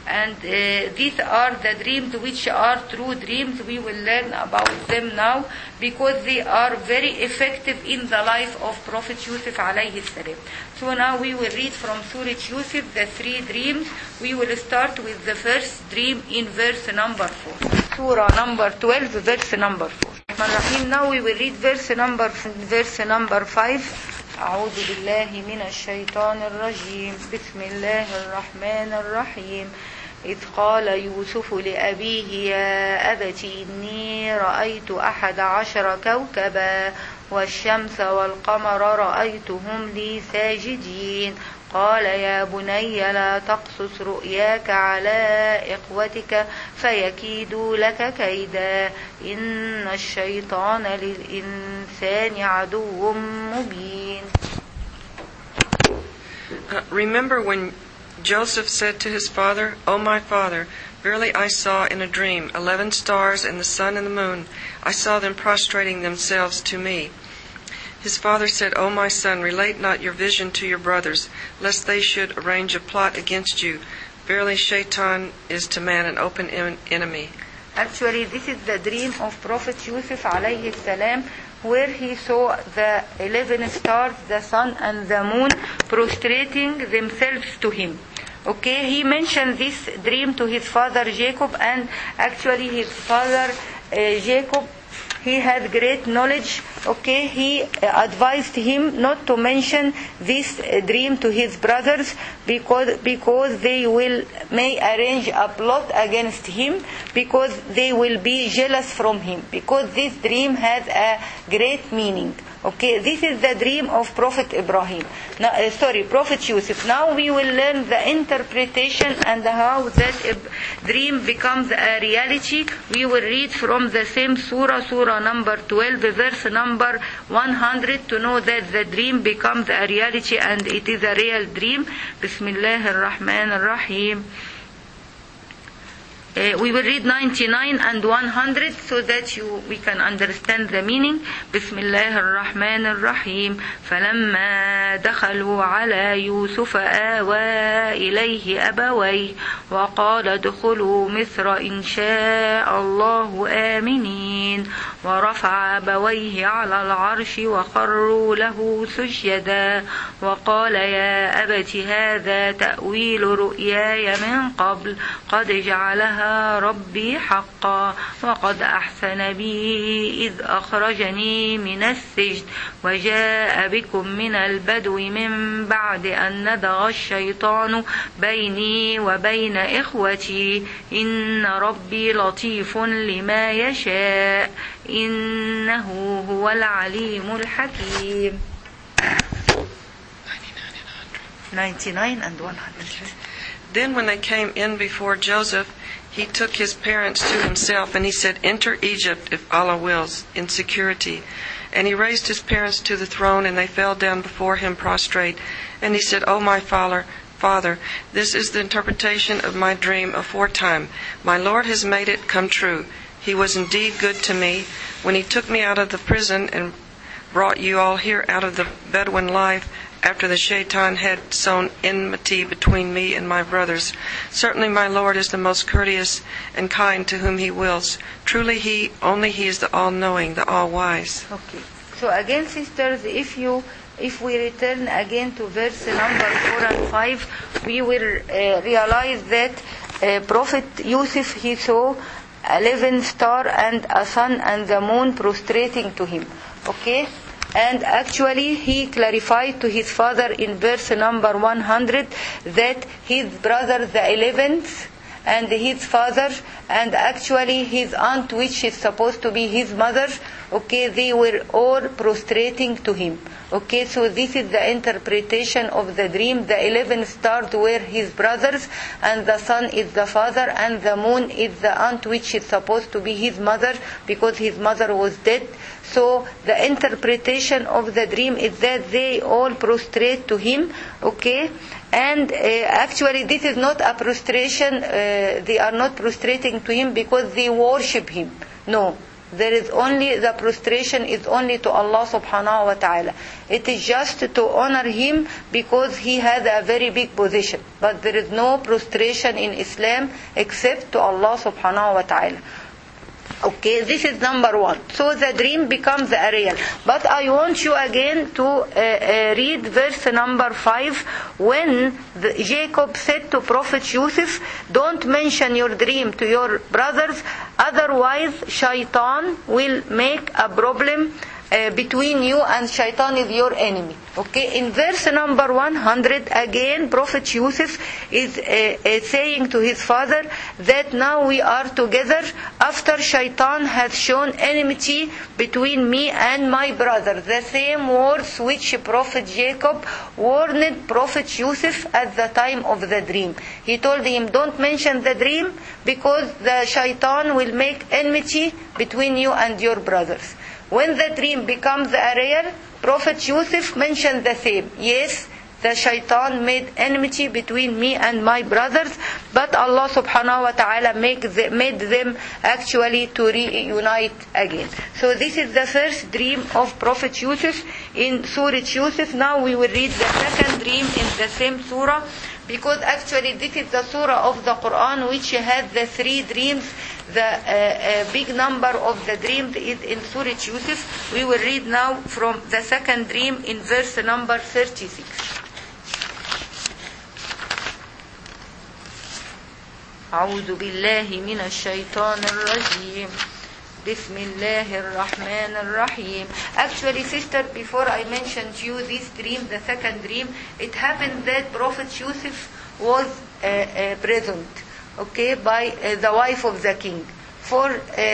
And these are the dreams which are true dreams. We will learn about them now because they are very effective in the life of Prophet Yusuf alayhi salam. So now we will read from Surah Yusuf the 3 dreams. We will start with the first dream in verse number 4. Surah number 12, verse number 4. Now we will read verse number 5. أعوذ بالله من الشيطان الرجيم بسم الله الرحمن الرحيم إذ قال يوسف لأبيه يا أبت إني رأيت 11 كوكبا والشمس والقمر رأيتهم لي ساجدين قال يا بني لا تقصص رؤياك على إخوتك فيكيدوا لك كيدا إن الشيطان للإنسان عدو مبين. Remember when Joseph said to his father, O my father, verily I saw in a dream 11 stars and the sun and the moon. I saw them prostrating themselves to me. His father said, O my son, relate not your vision to your brothers, lest they should arrange a plot against you. Verily Shaitan is to man an open enemy. Actually, this is the dream of Prophet Yusuf alayhi salam, where he saw the 11 stars, the sun and the moon prostrating themselves to him. Okay, he mentioned this dream to his father Jacob, and actually his father Jacob, he had great knowledge. Okay, he advised him not to mention this dream to his brothers because they may arrange a plot against him, because they will be jealous from him, because this dream has a great meaning. Okay, this is the dream of Prophet Prophet Yusuf. Now we will learn the interpretation and how that dream becomes a reality. We will read from the same surah number 12, verse number 100, to know that the dream becomes a reality and it is a real dream. Bismillah ar-Rahman ar-Rahim. We will read 99 and 100 so that we can understand the meaning. Bismillah ar-Rahman ar-Rahim. فَلَمَّا دَخَلُوا عَلَى يُوسُفَ آوَى إِلَيْهِ أَبَوَيْهِ وَقَالَ ادْخُلُوا مِصْرَ إِنْ شَاءَ اللَّهُ آمِنِينَ ورفع أبويه على العرش وخروا له سجدا وقال يا أبت هذا تأويل رؤياي من قبل قد جعلها ربي حقا وقد أحسن بي إذ أخرجني من السجن وجاء بكم من البدو من بعد أن نزغ الشيطان بيني وبين إخوتي إن ربي لطيف لما يشاء إنه هو العليم الحكيم. 99 and 100. Then when they came in before Joseph, he took his parents to himself, and he said, Enter Egypt, if Allah wills, in security. And he raised his parents to the throne, and they fell down before him prostrate. And he said, O my Father, this is the interpretation of my dream aforetime. My Lord has made it come true. He was indeed good to me when he took me out of the prison and brought you all here out of the Bedouin life, after the Shaitan had sown enmity between me and my brothers. Certainly my Lord is the most courteous and kind to whom he wills. Truly he is the all-knowing, the all-wise. Okay. So again, sisters, if we return again to verse number 4 and 5, we will realize that Prophet Yusuf, he saw 11 stars and a sun and the moon prostrating to him. Okay? And actually he clarified to his father in verse number 100 that his brother the 11th and his father and actually his aunt, which is supposed to be his mother, okay, they were all prostrating to him. Okay, so this is the interpretation of the dream. The 11 stars were his brothers, and the sun is the father, and the moon is the aunt, which is supposed to be his mother because his mother was dead. So the interpretation of the dream is that they all prostrate to him. Okay, and actually this is not a prostration. They are not prostrating to him because they worship him. No. There is only, the prostration is only to Allah subhanahu wa ta'ala. It is just to honor him because he has a very big position. But there is no prostration in Islam except to Allah subhanahu wa ta'ala. Okay, this is number one. So the dream becomes a real. But I want you again to read verse number 5. When Jacob said to Prophet Yusuf, don't mention your dream to your brothers, otherwise shaitan will make a problem between you, and shaitan is your enemy. Okay, in verse number 100 again Prophet Yusuf is saying to his father that now we are together after shaitan has shown enmity between me and my brother. The same words which Prophet Jacob warned Prophet Yusuf at the time of the dream. He told him, don't mention the dream because the shaitan will make enmity between you and your brothers. When the dream becomes a real, Prophet Yusuf mentioned the same. Yes, the shaitan made enmity between me and my brothers, but Allah subhanahu wa ta'ala made them actually to reunite again. So this is the first dream of Prophet Yusuf in Surah Yusuf. Now we will read the second dream in the same surah, because actually this is the surah of the Quran which has the three dreams. The big number of the dreams is in Surah Yusuf. We will read now from the second dream in verse number 36. أعوذ بالله من الشيطان الرجيم. بسم الله الرحمن الرحيم. Actually, sister, before I mentioned to you this dream, the second dream, it happened that Prophet Yusuf was present, okay, by the wife of the king for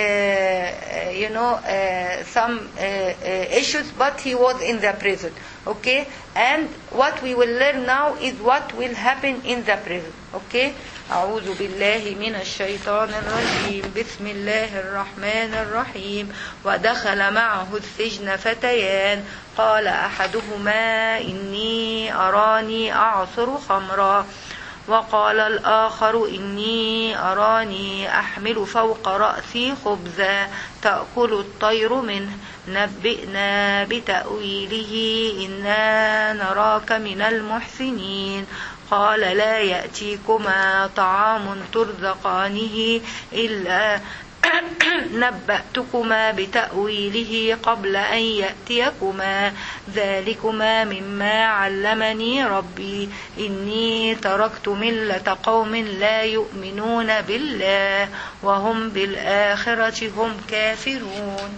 some issues, but he was in the prison, okay. And what we will learn now is what will happen in the prison, okay. أعوذ بالله من الشيطان الرجيم. بسم الله الرحمن الرحيم. ودخل معه السجن فتيان قال أحدهما إني أراني أعصر خمرا وقال الآخر إني أراني أحمل فوق رأسي خبزا تأكل الطير منه نبئنا بتأويله إنا نراك من المحسنين قال لا يأتيكما طعام ترزقانه إلا نبأتكما بتأويله قبل أن يأتيكما ذلكما مما علمني ربي إني تركت ملة قوم لا يؤمنون بالله وهم بالآخرة هم كافرون.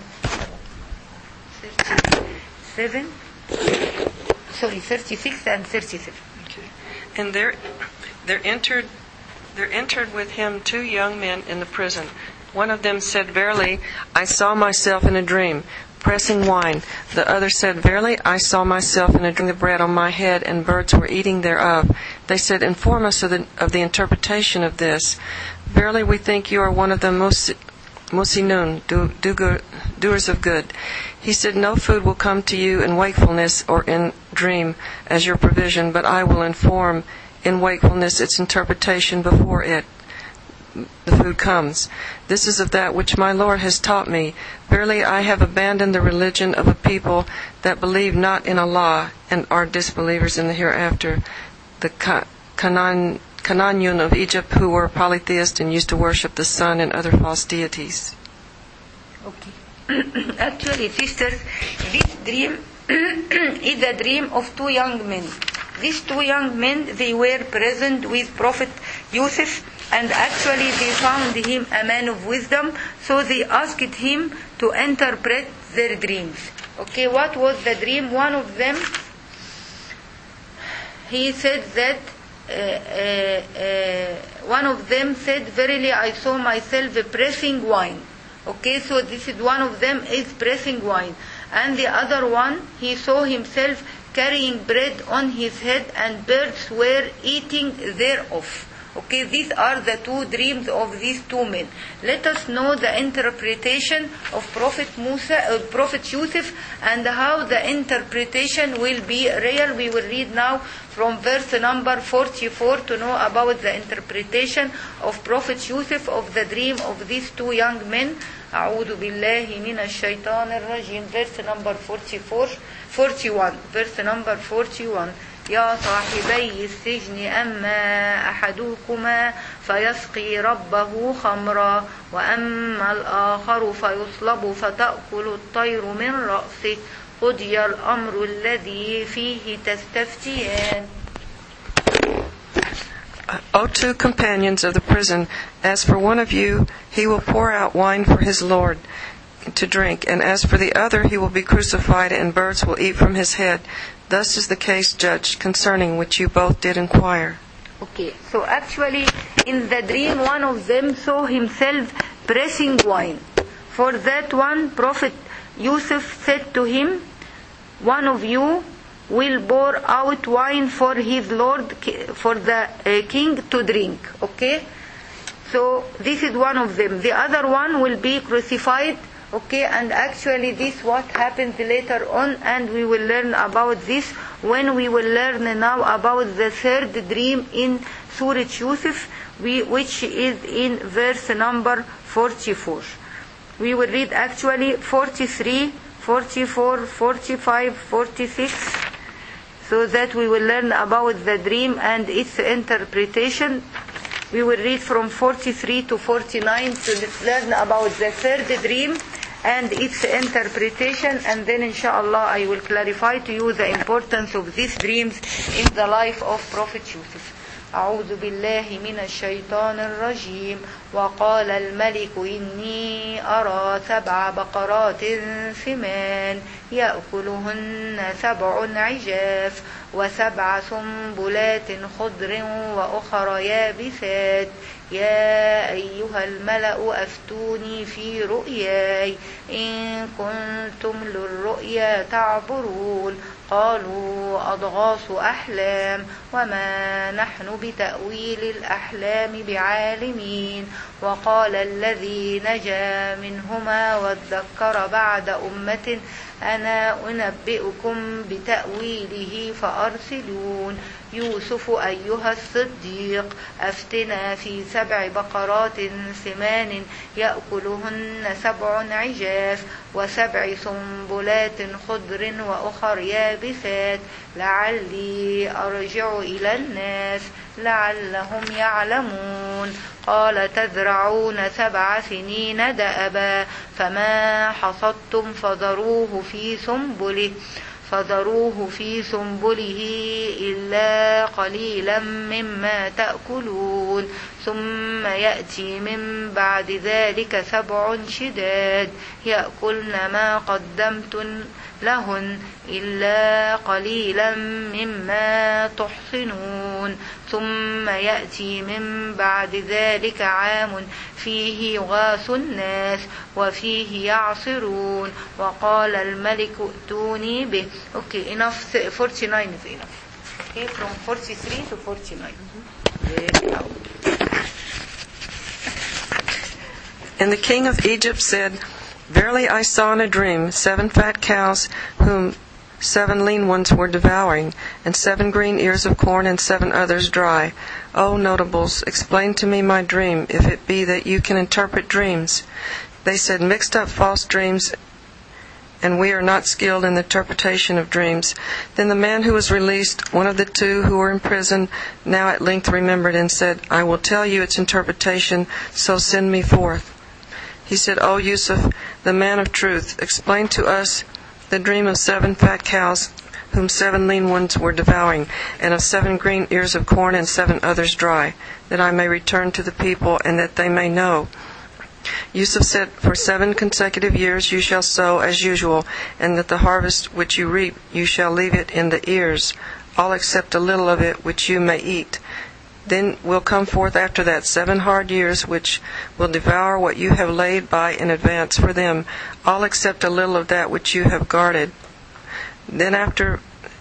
36 and 37. And there entered with him two young men in the prison. One of them said, Verily, I saw myself in a dream, pressing wine. The other said, Verily, I saw myself in a dream, the bread on my head, and birds were eating thereof. They said, Inform us of the interpretation of this. Verily, we think you are one of the Musinun, doers of good. He said, No food will come to you in wakefulness or in dream as your provision, but I will inform in wakefulness its interpretation before the food comes. This is of that which my Lord has taught me. Verily I have abandoned the religion of a people that believe not in Allah and are disbelievers in the hereafter. The Canaanian of Egypt, who were polytheists and used to worship the sun and other false deities. Okay. Actually, sisters, this dream is a dream of two young men. These two young men, they were present with Prophet Yusuf, and actually they found him a man of wisdom, so they asked him to interpret their dreams. Okay, what was the dream? One of them, he said that one of them said, Verily I saw myself pressing wine. Okay, so this is one of them is pressing wine. And the other one, he saw himself carrying bread on his head and birds were eating thereof. Okay, these are the two dreams of these two men. Let us know the interpretation of Prophet Yusuf, and how the interpretation will be real. We will read now from verse number 44 to know about the interpretation of Prophet Yusuf of the dream of these two young men. أعوذ بالله من الشيطان الرجيم. Verse number 41. Verse number 41. يا صاحبي السجن أما أحدكما فيسقي ربه خمرا وأما الآخر فيصلب فتأكل الطير من رأسه قضي الأمر الذي فيه تستفتيان. O two companions of the prison, as for one of you, he will pour out wine for his Lord to drink, and as for the other, he will be crucified, and birds will eat from his head. Thus is the case judged, concerning which you both did inquire. Okay, so actually in the dream one of them saw himself pressing wine. For that one, Prophet Yusuf said to him, one of you will pour out wine for his Lord, for the king to drink. Okay, so this is one of them. The other one will be crucified. Okay, and actually this what happens later on, and we will learn about this when we will learn now about the third dream in Surah Yusuf, which is in verse number 44. We will read actually 43, 44, 45, 46, so that we will learn about the dream and its interpretation. We will read from 43 to 49 to learn about the third dream and its interpretation, and then inshallah I will clarify to you the importance of these dreams in the life of Prophet Yusuf. أعوذ بالله من الشيطان الرجيم. وقال الملك إني أرى 7 بقرات سمان يأكلهن 7 عجاف و7 سنبلات خضر وأخر يابسات يا أيها الملأ أفتوني في رؤياي إن كنتم للرؤيا تعبرون قالوا أضغاث أحلام وما نحن بتأويل الأحلام بعالمين. وقال الذي نجا منهما وادكر بعد أمة أنا أنبئكم بتأويله فأرسلون. يوسف أيها الصديق أفتنا في 7 بقرات سمان يأكلهن 7 عجاف و7 سنبلات خضر وأخر يابسات لعلي أرجع إلى الناس لعلهم يعلمون. قال تزرعون 7 سنين دأبا فما حصدتم فذروه في سنبله إلا قليلا مما تأكلون. ثم يأتي من بعد ذلك 7 شداد يأكلن ما قدمتن لهن إلا قليلا مما تحصنون. ثم يأتي من بعد ذلك عام فيه يغاث الناس وفيه يعصرون. وقال الملك ائتوني به. Okay, enough. 49 is enough. Okay, from 43 to 49. And the king of Egypt said, Verily I saw in a dream 7 fat cows, whom 7 lean ones were devouring, and 7 green ears of corn, and 7 others dry. O notables, explain to me my dream, if it be that you can interpret dreams. They said, Mixed up false dreams, and we are not skilled in the interpretation of dreams. Then the man who was released, one of the 2 who were in prison, now at length remembered and said, I will tell you its interpretation, so send me forth. He said, O Yusuf, the man of truth, explain to us the dream of 7 fat cows, whom 7 lean ones were devouring, and of 7 green ears of corn, and 7 others dry, that I may return to the people, and that they may know. Yusuf said, For 7 consecutive years you shall sow as usual, and that the harvest which you reap you shall leave it in the ears, all except a little of it which you may eat. Then will come forth after that 7 hard years, which will devour what you have laid by in advance for them, all except a little of that which you have guarded. Then after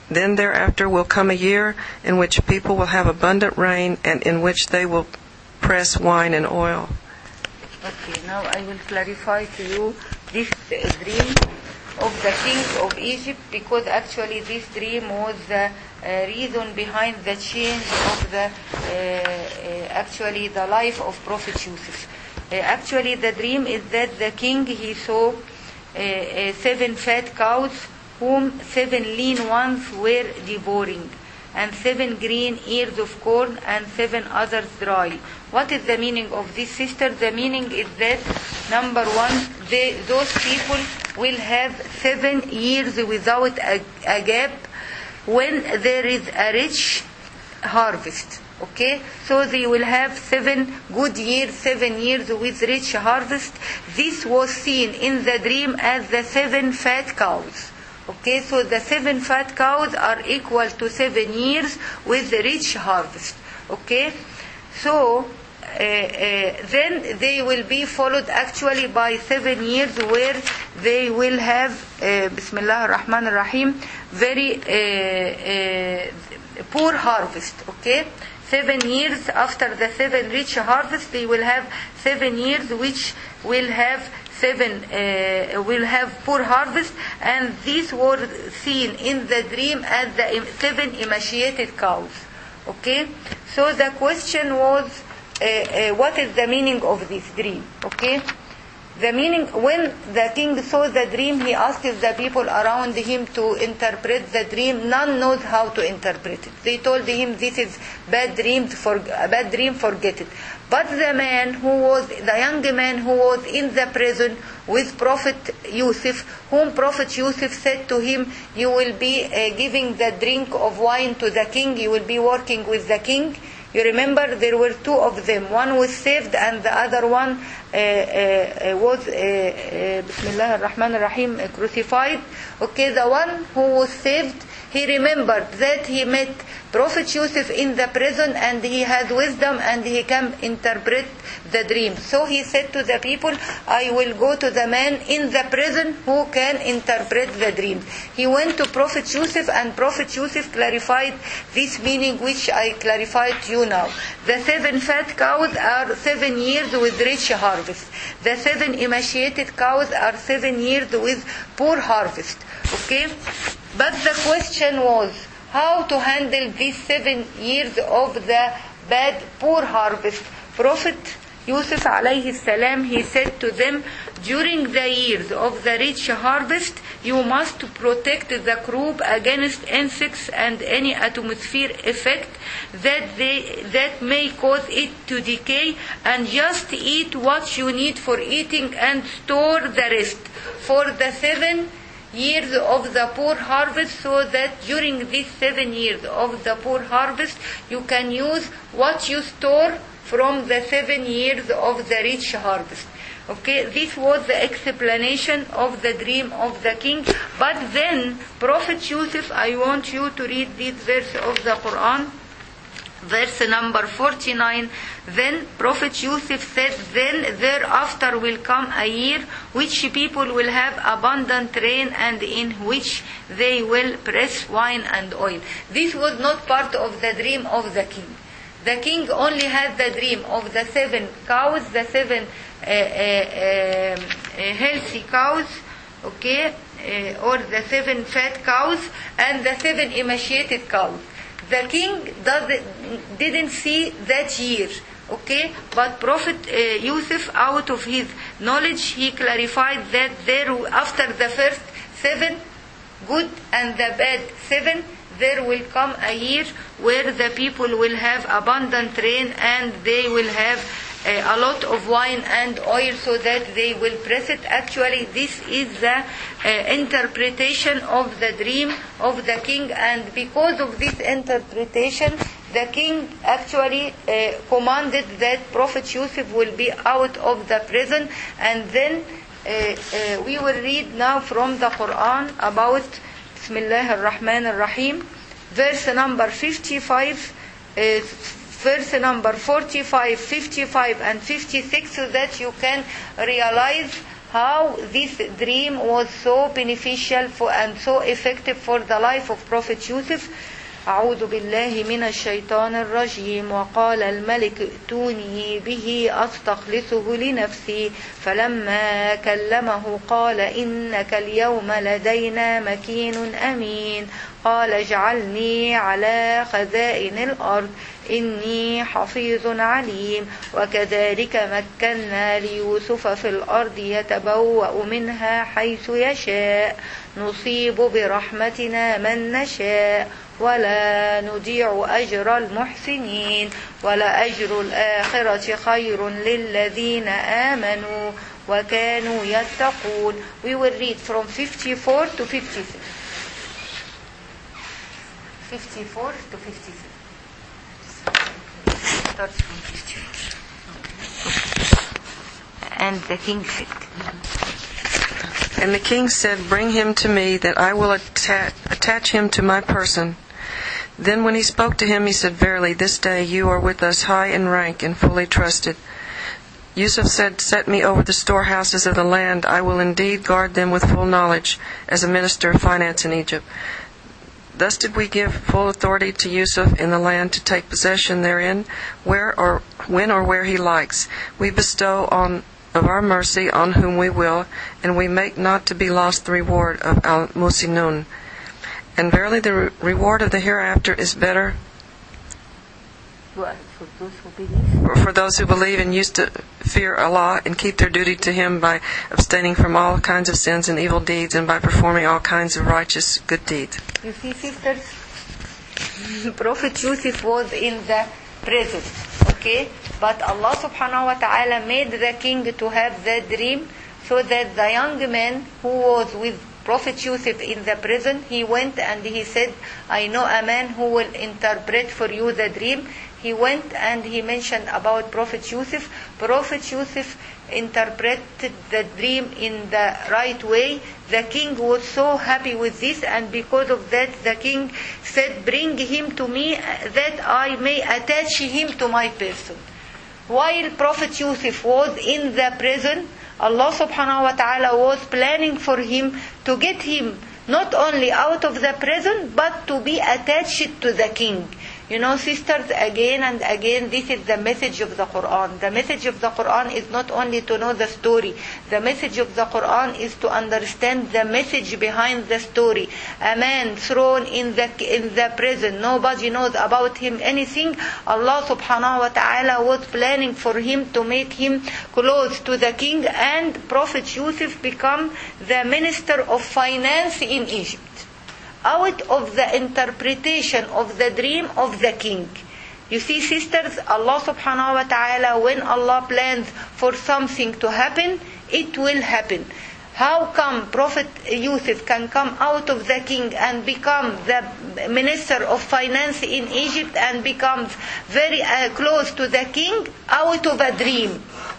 Then thereafter will come a year in which people will have abundant rain, and in which they will press wine and oil. Okay, now I will clarify to you this dream of the king of Egypt, because actually this dream was the reason behind the change of the actually the life of Prophet Yusuf. Actually the dream is that the king, he saw 7 fat cows whom 7 lean ones were devouring, and 7 green ears of corn and 7 others dry. What is the meaning of this, sister? The meaning is that, number one, those people will have 7 years without a gap when there is a rich harvest. Okay, so they will have 7 good years, 7 years with rich harvest. This was seen in the dream as the 7 fat cows. Okay, so the 7 fat cows are equal to 7 years with rich harvest. Okay, so then they will be followed actually by 7 years where they will have Bismillah ar-Rahman ar-Rahim, very poor harvest. Okay, 7 years after the 7 rich harvest, they will have 7 years which will have poor harvest, and these were seen in the dream as the 7 emaciated cows. Okay, so the question was, what is the meaning of this dream? Okay, the meaning, when the king saw the dream, he asked the people around him to interpret the dream. None knows how to interpret it. They told him, this is bad dream, forget it. But the young man who was in the prison with Prophet Yusuf, whom Prophet Yusuf said to him, you will be giving the drink of wine to the king, you will be working with the king. You remember there were 2 of them. One was saved and the other one was Bismillah ar-Rahman ar-Rahim, crucified. Okay, the one who was saved, he remembered that he met Prophet Yusuf in the prison and he had wisdom and he can interpret the dream. So he said to the people, I will go to the man in the prison who can interpret the dream. He went to Prophet Yusuf, and Prophet Yusuf clarified this meaning which I clarified to you now. The 7 fat cows are 7 years with rich harvest. The 7 emaciated cows are 7 years with poor harvest. Okay? But the question was, how to handle these 7 years of the bad, poor harvest? Prophet Yusuf alayhi salam, he said to them, during the years of the rich harvest, you must protect the crop against insects and any atmosphere effect that may cause it to decay, and just eat what you need for eating and store the rest for the 7 years of the poor harvest, so that during these 7 years of the poor harvest you can use what you store from the 7 years of the rich harvest. Okay, this was the explanation of the dream of the king. But then Prophet Yusuf, I want you to read this verse of the Quran, verse number 49. Then Prophet Yusuf said, then thereafter will come a year which people will have abundant rain, and in which they will press wine and oil. This was not part of the dream of the king. The king only had the dream of the 7 cows, the 7 healthy cows, okay, or the 7 fat cows, and the 7 emaciated cows. The king didn't see that year, okay, but Prophet Yusuf, out of his knowledge, he clarified that after the first 7 good and the bad 7, there will come a year where the people will have abundant rain and they will have a lot of wine and oil, so that they will press it. Actually, this is the interpretation of the dream of the king, and because of this interpretation, the king actually commanded that Prophet Yusuf will be out of the prison. And then we will read now from the Quran about Bismillah ar-Rahman ar-Rahim, verse number 55, verse number 45, 55 and 56, so that you can realize how this dream was so beneficial and so effective for the life of Prophet Yusuf. أعوذ بالله من الشيطان الرجيم وقال الملك ائتوني به أستخلصه لنفسي فلما كلمه قال إنك اليوم لدينا مكين أمين قال اجعلني على خزائن الأرض إني حفيظ عليم وكذلك مكنا ليوسف في الأرض يتبوأ منها حيث يشاء نصيب برحمتنا من نشاء ولا نضيع أجر المحسنين ولأجر الآخرة خير للذين آمنوا وكانوا يتقون. We will read from 54 to 56. 54 to 56. Starts from 54. And the king said. And the king said, bring him to me, that I will attach him to my person. Then when he spoke to him, he said, verily, this day you are with us high in rank and fully trusted. Yusuf said, set me over the storehouses of the land. I will indeed guard them with full knowledge, as a minister of finance in Egypt. Thus did we give full authority to Yusuf in the land to take possession therein, where or when or where he likes. We bestow of our mercy on whom we will, and we make not to be lost the reward of Al-Musinun. And verily the reward of the hereafter is better for those who believe and used to fear Allah and keep their duty to Him by abstaining from all kinds of sins and evil deeds and by performing all kinds of righteous good deeds. You see, sisters, Prophet Yusuf was in the prison, okay? But Allah subhanahu wa ta'ala made the king to have the dream so that the young man who was with Prophet Yusuf in the prison, he went and he said, I know a man who will interpret for you the dream. He went and he mentioned about Prophet Yusuf. Prophet Yusuf interpreted the dream in the right way. The king was so happy with this, and because of that the king said, bring him to me that I may attach him to my person. While Prophet Yusuf was in the prison, Allah subhanahu wa ta'ala was planning for him to get him not only out of the prison, but to be attached to the king. You know, sisters, again and again, this is the message of the Quran. The message of the Quran is not only to know the story. The message of the Quran is to understand the message behind the story. A man thrown in the prison, nobody knows about him anything. Allah subhanahu wa ta'ala was planning for him to make him close to the king, and Prophet Yusuf become the minister of finance in Egypt, out of the interpretation of the dream of the king. You see, sisters, Allah subhanahu wa ta'ala, when Allah plans for something to happen, it will happen. How come Prophet Yusuf can come out of the king and become the minister of finance in Egypt and becomes very close to the king out of a dream?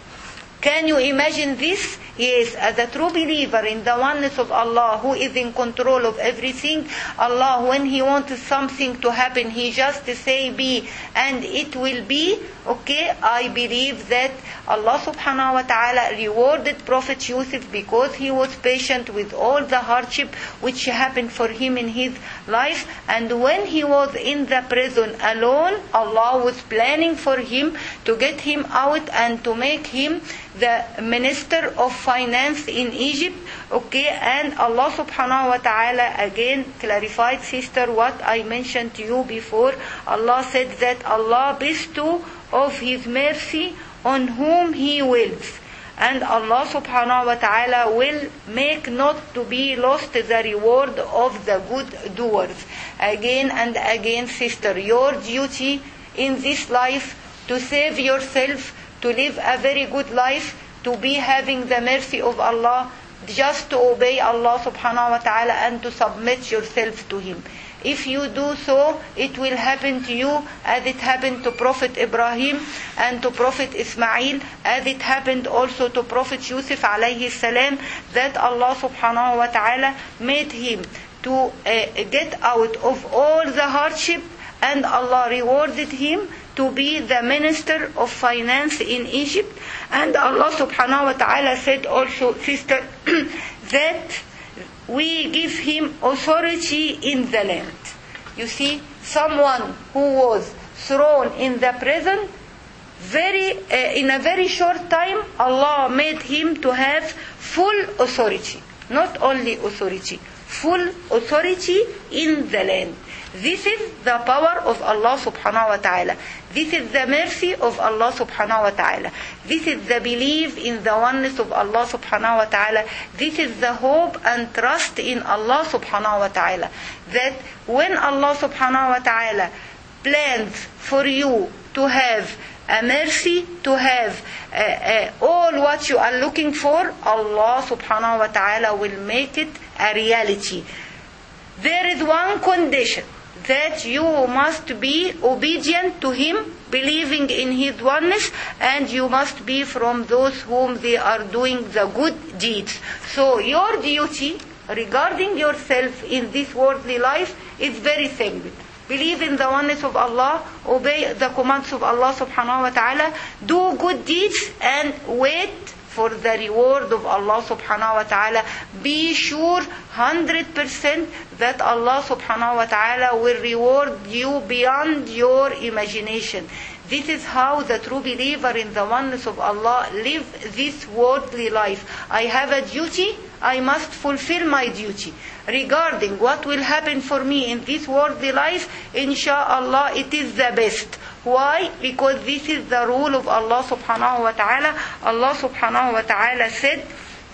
Can you imagine this? Yes, as a true believer in the oneness of Allah, who is in control of everything, Allah, when He wants something to happen, He just say be, and it will be. Okay, I believe that Allah subhanahu wa ta'ala rewarded Prophet Yusuf because he was patient with all the hardship which happened for him in his life. And when he was in the prison alone, Allah was planning for him to get him out and to make him the minister of finance in Egypt. Okay, and Allah subhanahu wa ta'ala again clarified, sister, what I mentioned to you before. Allah said that Allah bestows of His mercy on whom He wills, and Allah subhanahu wa ta'ala will make not to be lost the reward of the good doers. Again and again, sister, your duty in this life to save yourself, to live a very good life, to be having the mercy of Allah, just to obey Allah subhanahu wa ta'ala and to submit yourself to Him. If you do so, it will happen to you as it happened to Prophet Ibrahim and to Prophet Ismail, as it happened also to Prophet Yusuf alayhi salam, that Allah subhanahu wa ta'ala made him to get out of all the hardship, and Allah rewarded him to be the minister of finance in Egypt. And Allah subhanahu wa ta'ala said also, sister, that we give him authority in the land. You see, someone who was thrown in the prison, in a very short time, Allah made him to have full authority. Not only authority, full authority in the land. This is the power of Allah subhanahu wa ta'ala. This is the mercy of Allah subhanahu wa ta'ala. This is the belief in the oneness of Allah subhanahu wa ta'ala. This is the hope and trust in Allah subhanahu wa ta'ala. That when Allah subhanahu wa ta'ala plans for you to have a mercy, to have all what you are looking for, Allah subhanahu wa ta'ala will make it a reality. There is one condition, that you must be obedient to Him, believing in His oneness, and you must be from those whom they are doing the good deeds. So your duty regarding yourself in this worldly life is very simple. Believe in the oneness of Allah, obey the commands of Allah subhanahu wa ta'ala, do good deeds, and wait for the reward of Allah subhanahu wa ta'ala. Be sure 100% that Allah subhanahu wa ta'ala will reward you beyond your imagination. This is how the true believer in the oneness of Allah live this worldly life. I have a duty, I must fulfill my duty. Regarding what will happen for me in this worldly life, insha'Allah, it is the best. Why? Because this is the rule of Allah subhanahu wa ta'ala. Allah subhanahu wa ta'ala said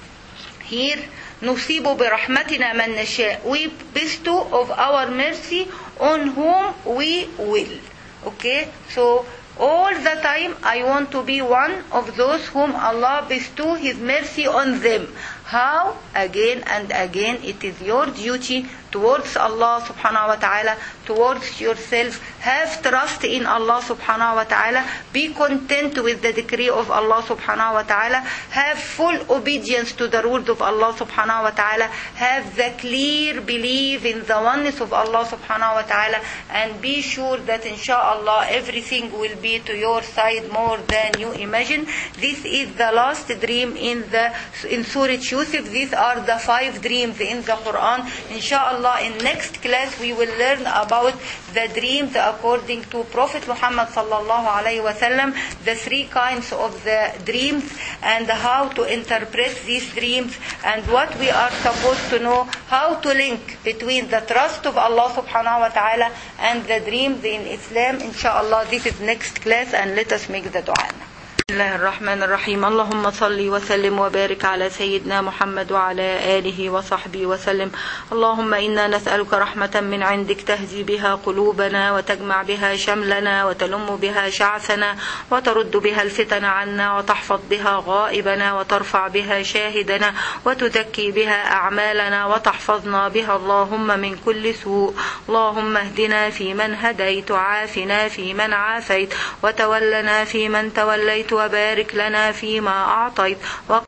here, نُصِيبُ بِرَحْمَتِنَا مَنْ نَشَاءُ. We bestow of our mercy on whom we will. Okay? So, all the time I want to be one of those whom Allah bestow His mercy on them. How? Again and again, it is your duty towards Allah subhanahu wa ta'ala, towards yourself. Have trust in Allah subhanahu wa ta'ala. Be content with the decree of Allah subhanahu wa ta'ala. Have full obedience to the rules of Allah subhanahu wa ta'ala. Have the clear belief in the oneness of Allah subhanahu wa ta'ala. And be sure that insha'Allah everything will be to your side more than you imagine. This is the last dream in Surah Yusuf. These are the 5 dreams in the Quran. Insha'Allah, in next class we will learn about the dreams according to Prophet Muhammad sallallahu alaihi wasallam, the 3 kinds of the dreams, and how to interpret these dreams, and what we are supposed to know, how to link between the trust of Allah subhanahu wa ta'ala and the dreams in Islam. Insha'Allah, this is next class, and let us make the dua. بسم الله الرحمن الرحيم. اللهم صل وسلم وبارك على سيدنا محمد وعلى آله وصحبه وسلم. اللهم إنا نسألك رحمة من عندك تهدي بها قلوبنا وتجمع بها شملنا وتلم بها شعثنا وترد بها الفتن عنا وتحفظ بها غائبنا وترفع بها شاهدنا وتزكي بها أعمالنا وتحفظنا بها اللهم من كل سوء. اللهم اهدنا فيمن هديت وعافنا فيمن عافيت وتولنا فيمن توليت وبارك لنا فيما أعطيت